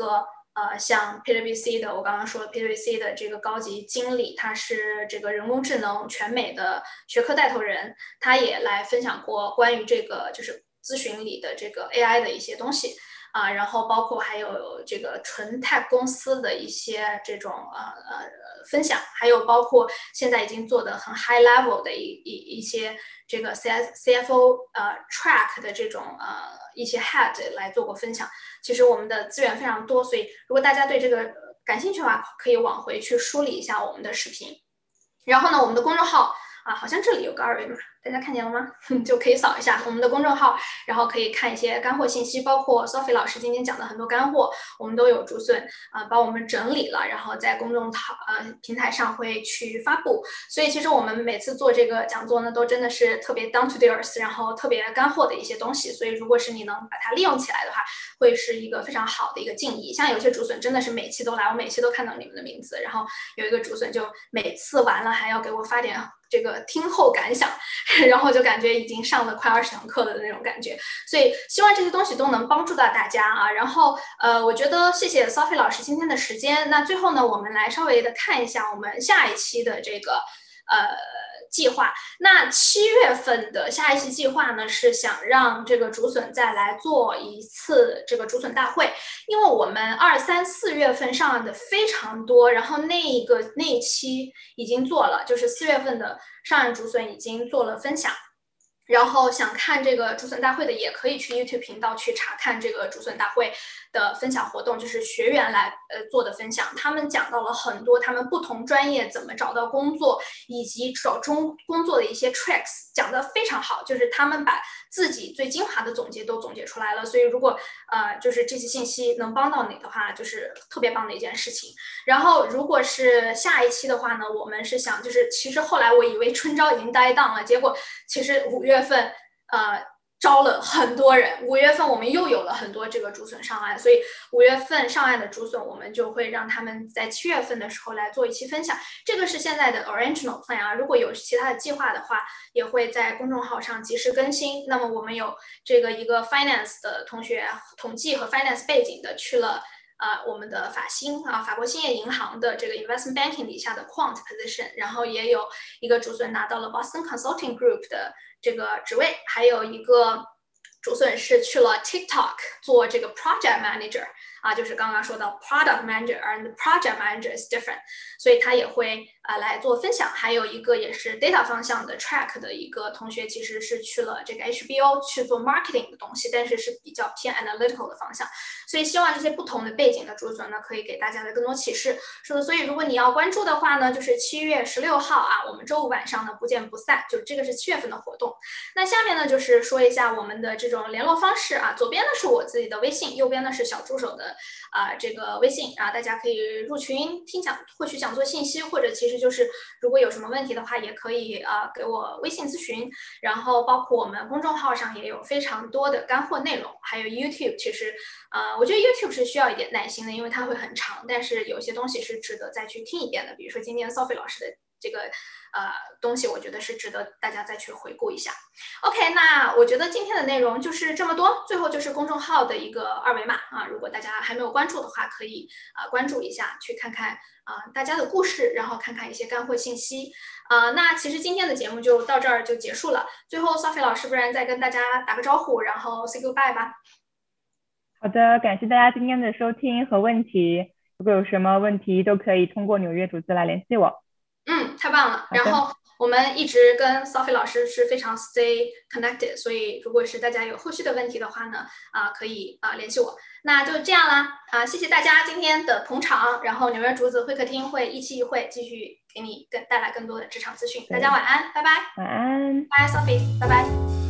呃，像 P W C 的，我刚刚说 P W C 的这个高级经理，他是这个人工智能全美的学科带头人，他也来分享过关于这个就是咨询里的这个 A I 的一些东西啊，然后包括还有这个纯 tech 公司的一些这种呃呃分享，还有包括现在已经做的很 high level 的一一一些这个 C S C F O 呃 track 的这种呃一些 head 来做过分享。其实我们的资源非常多，所以如果大家对这个感兴趣的话，可以往回去梳理一下我们的视频。然后呢，我们的公众号啊，好像这里有个二维码，大家看见了吗？就可以扫一下我们的公众号，然后可以看一些干货信息，包括 Sophie 老师今天讲的很多干货，我们都有竹笋啊、呃、帮我们整理了，然后在公众号呃平台上会去发布。所以其实我们每次做这个讲座呢，都真的是特别 down to the earth， 然后特别干货的一些东西。所以如果是你能把它利用起来的话，会是一个非常好的一个敬意。像有些竹笋真的是每期都来，我每期都看到你们的名字，然后有一个竹笋就每次完了还要给我发点这个听后感想，然后就感觉已经上了快二十堂课的那种感觉，所以希望这些东西都能帮助到大家啊。然后呃，我觉得谢谢 Sophie 老师今天的时间。那最后呢，我们来稍微的看一下我们下一期的这个呃计划。那七月份的下一期计划呢，是想让这个竹笋再来做一次这个竹笋大会，因为我们二三四月份上的非常多，然后那一个那一期已经做了，就是四月份的上岸竹笋已经做了分享。然后想看这个竹笋大会的，也可以去 YouTube 频道去查看这个竹笋大会的分享活动，就是学员来呃做的分享。他们讲到了很多他们不同专业怎么找到工作，以及找中工作的一些 tricks， 讲得非常好。就是他们把自己最精华的总结都总结出来了。所以如果呃就是这些信息能帮到你的话，就是特别棒的一件事情。然后如果是下一期的话呢，我们是想就是其实后来我以为春招已经待档了，结果其实五月份呃招了很多人，五月份我们又有了很多这个竹笋上岸，所以五月份上岸的竹笋我们就会让他们在七月份的时候来做一期分享。这个是现在的 original plan 啊，如果有其他的计划的话，也会在公众号上及时更新。那么我们有这个一个 finance 的同学，统计和 finance 背景的去了呃，我们的法兴啊，法国兴业银行的这个 investment banking 底下的 quant position， 然后也有一个竹笋拿到了 Boston Consulting Group 的这个职位，还有一个竹笋是去了 TikTok 做这个 project manager 啊，就是刚刚说到 product manager and project manager is different， 所以他也会啊、呃、来做分享。还有一个也是 data 方向的 track 的一个同学，其实是去了这个 H B O 去做 marketing 的东西，但是是比较偏 analytical 的方向。所以希望这些不同的背景的竹笋呢，可以给大家的更多启示。是的，所以如果你要关注的话呢，就是七月十六号啊，我们周五晚上呢不见不散，就这个是七月份的活动。那下面呢就是说一下我们的这种联络方式啊，左边呢是我自己的微信，右边呢是小助手的啊、呃、这个微信啊，大家可以入群听讲，获取讲座信息，或者其实就是如果有什么问题的话，也可以啊、呃、给我微信咨询。然后包括我们公众号上也有非常多的干货内容，还有 YouTube， 其实呃我觉得 YouTube 是需要一点耐心的，因为它会很长，但是有些东西是值得再去听一遍的，比如说今天 Sophie 老师的这个呃东西，我觉得是值得大家再去回顾一下。OK， 那我觉得今天的内容就是这么多，最后就是公众号的一个二维码啊，如果大家还没有关注的话，可以啊、呃、关注一下，去看看啊、呃、大家的故事，然后看看一些干货信息啊、呃。那其实今天的节目就到这儿就结束了，最后 Sophie 老师不然再跟大家打个招呼，然后 say goodbye 吧。 好的，感谢大家今天的收听和问题，如果有什么问题都可以通过纽约竹子来联系我。 嗯，太棒了。然后我们一直跟 Sophie 老师是非常 stay connected， 所以如果是大家有后续的问题的话呢，啊、呃、可以啊、呃、联系我。那就这样啦，啊、呃、谢谢大家今天的捧场，然后纽约竹子会客厅会一期一会继续给你更带来更多的职场资讯。大家晚安，拜拜。 晚安， 拜 Sophie， 拜拜。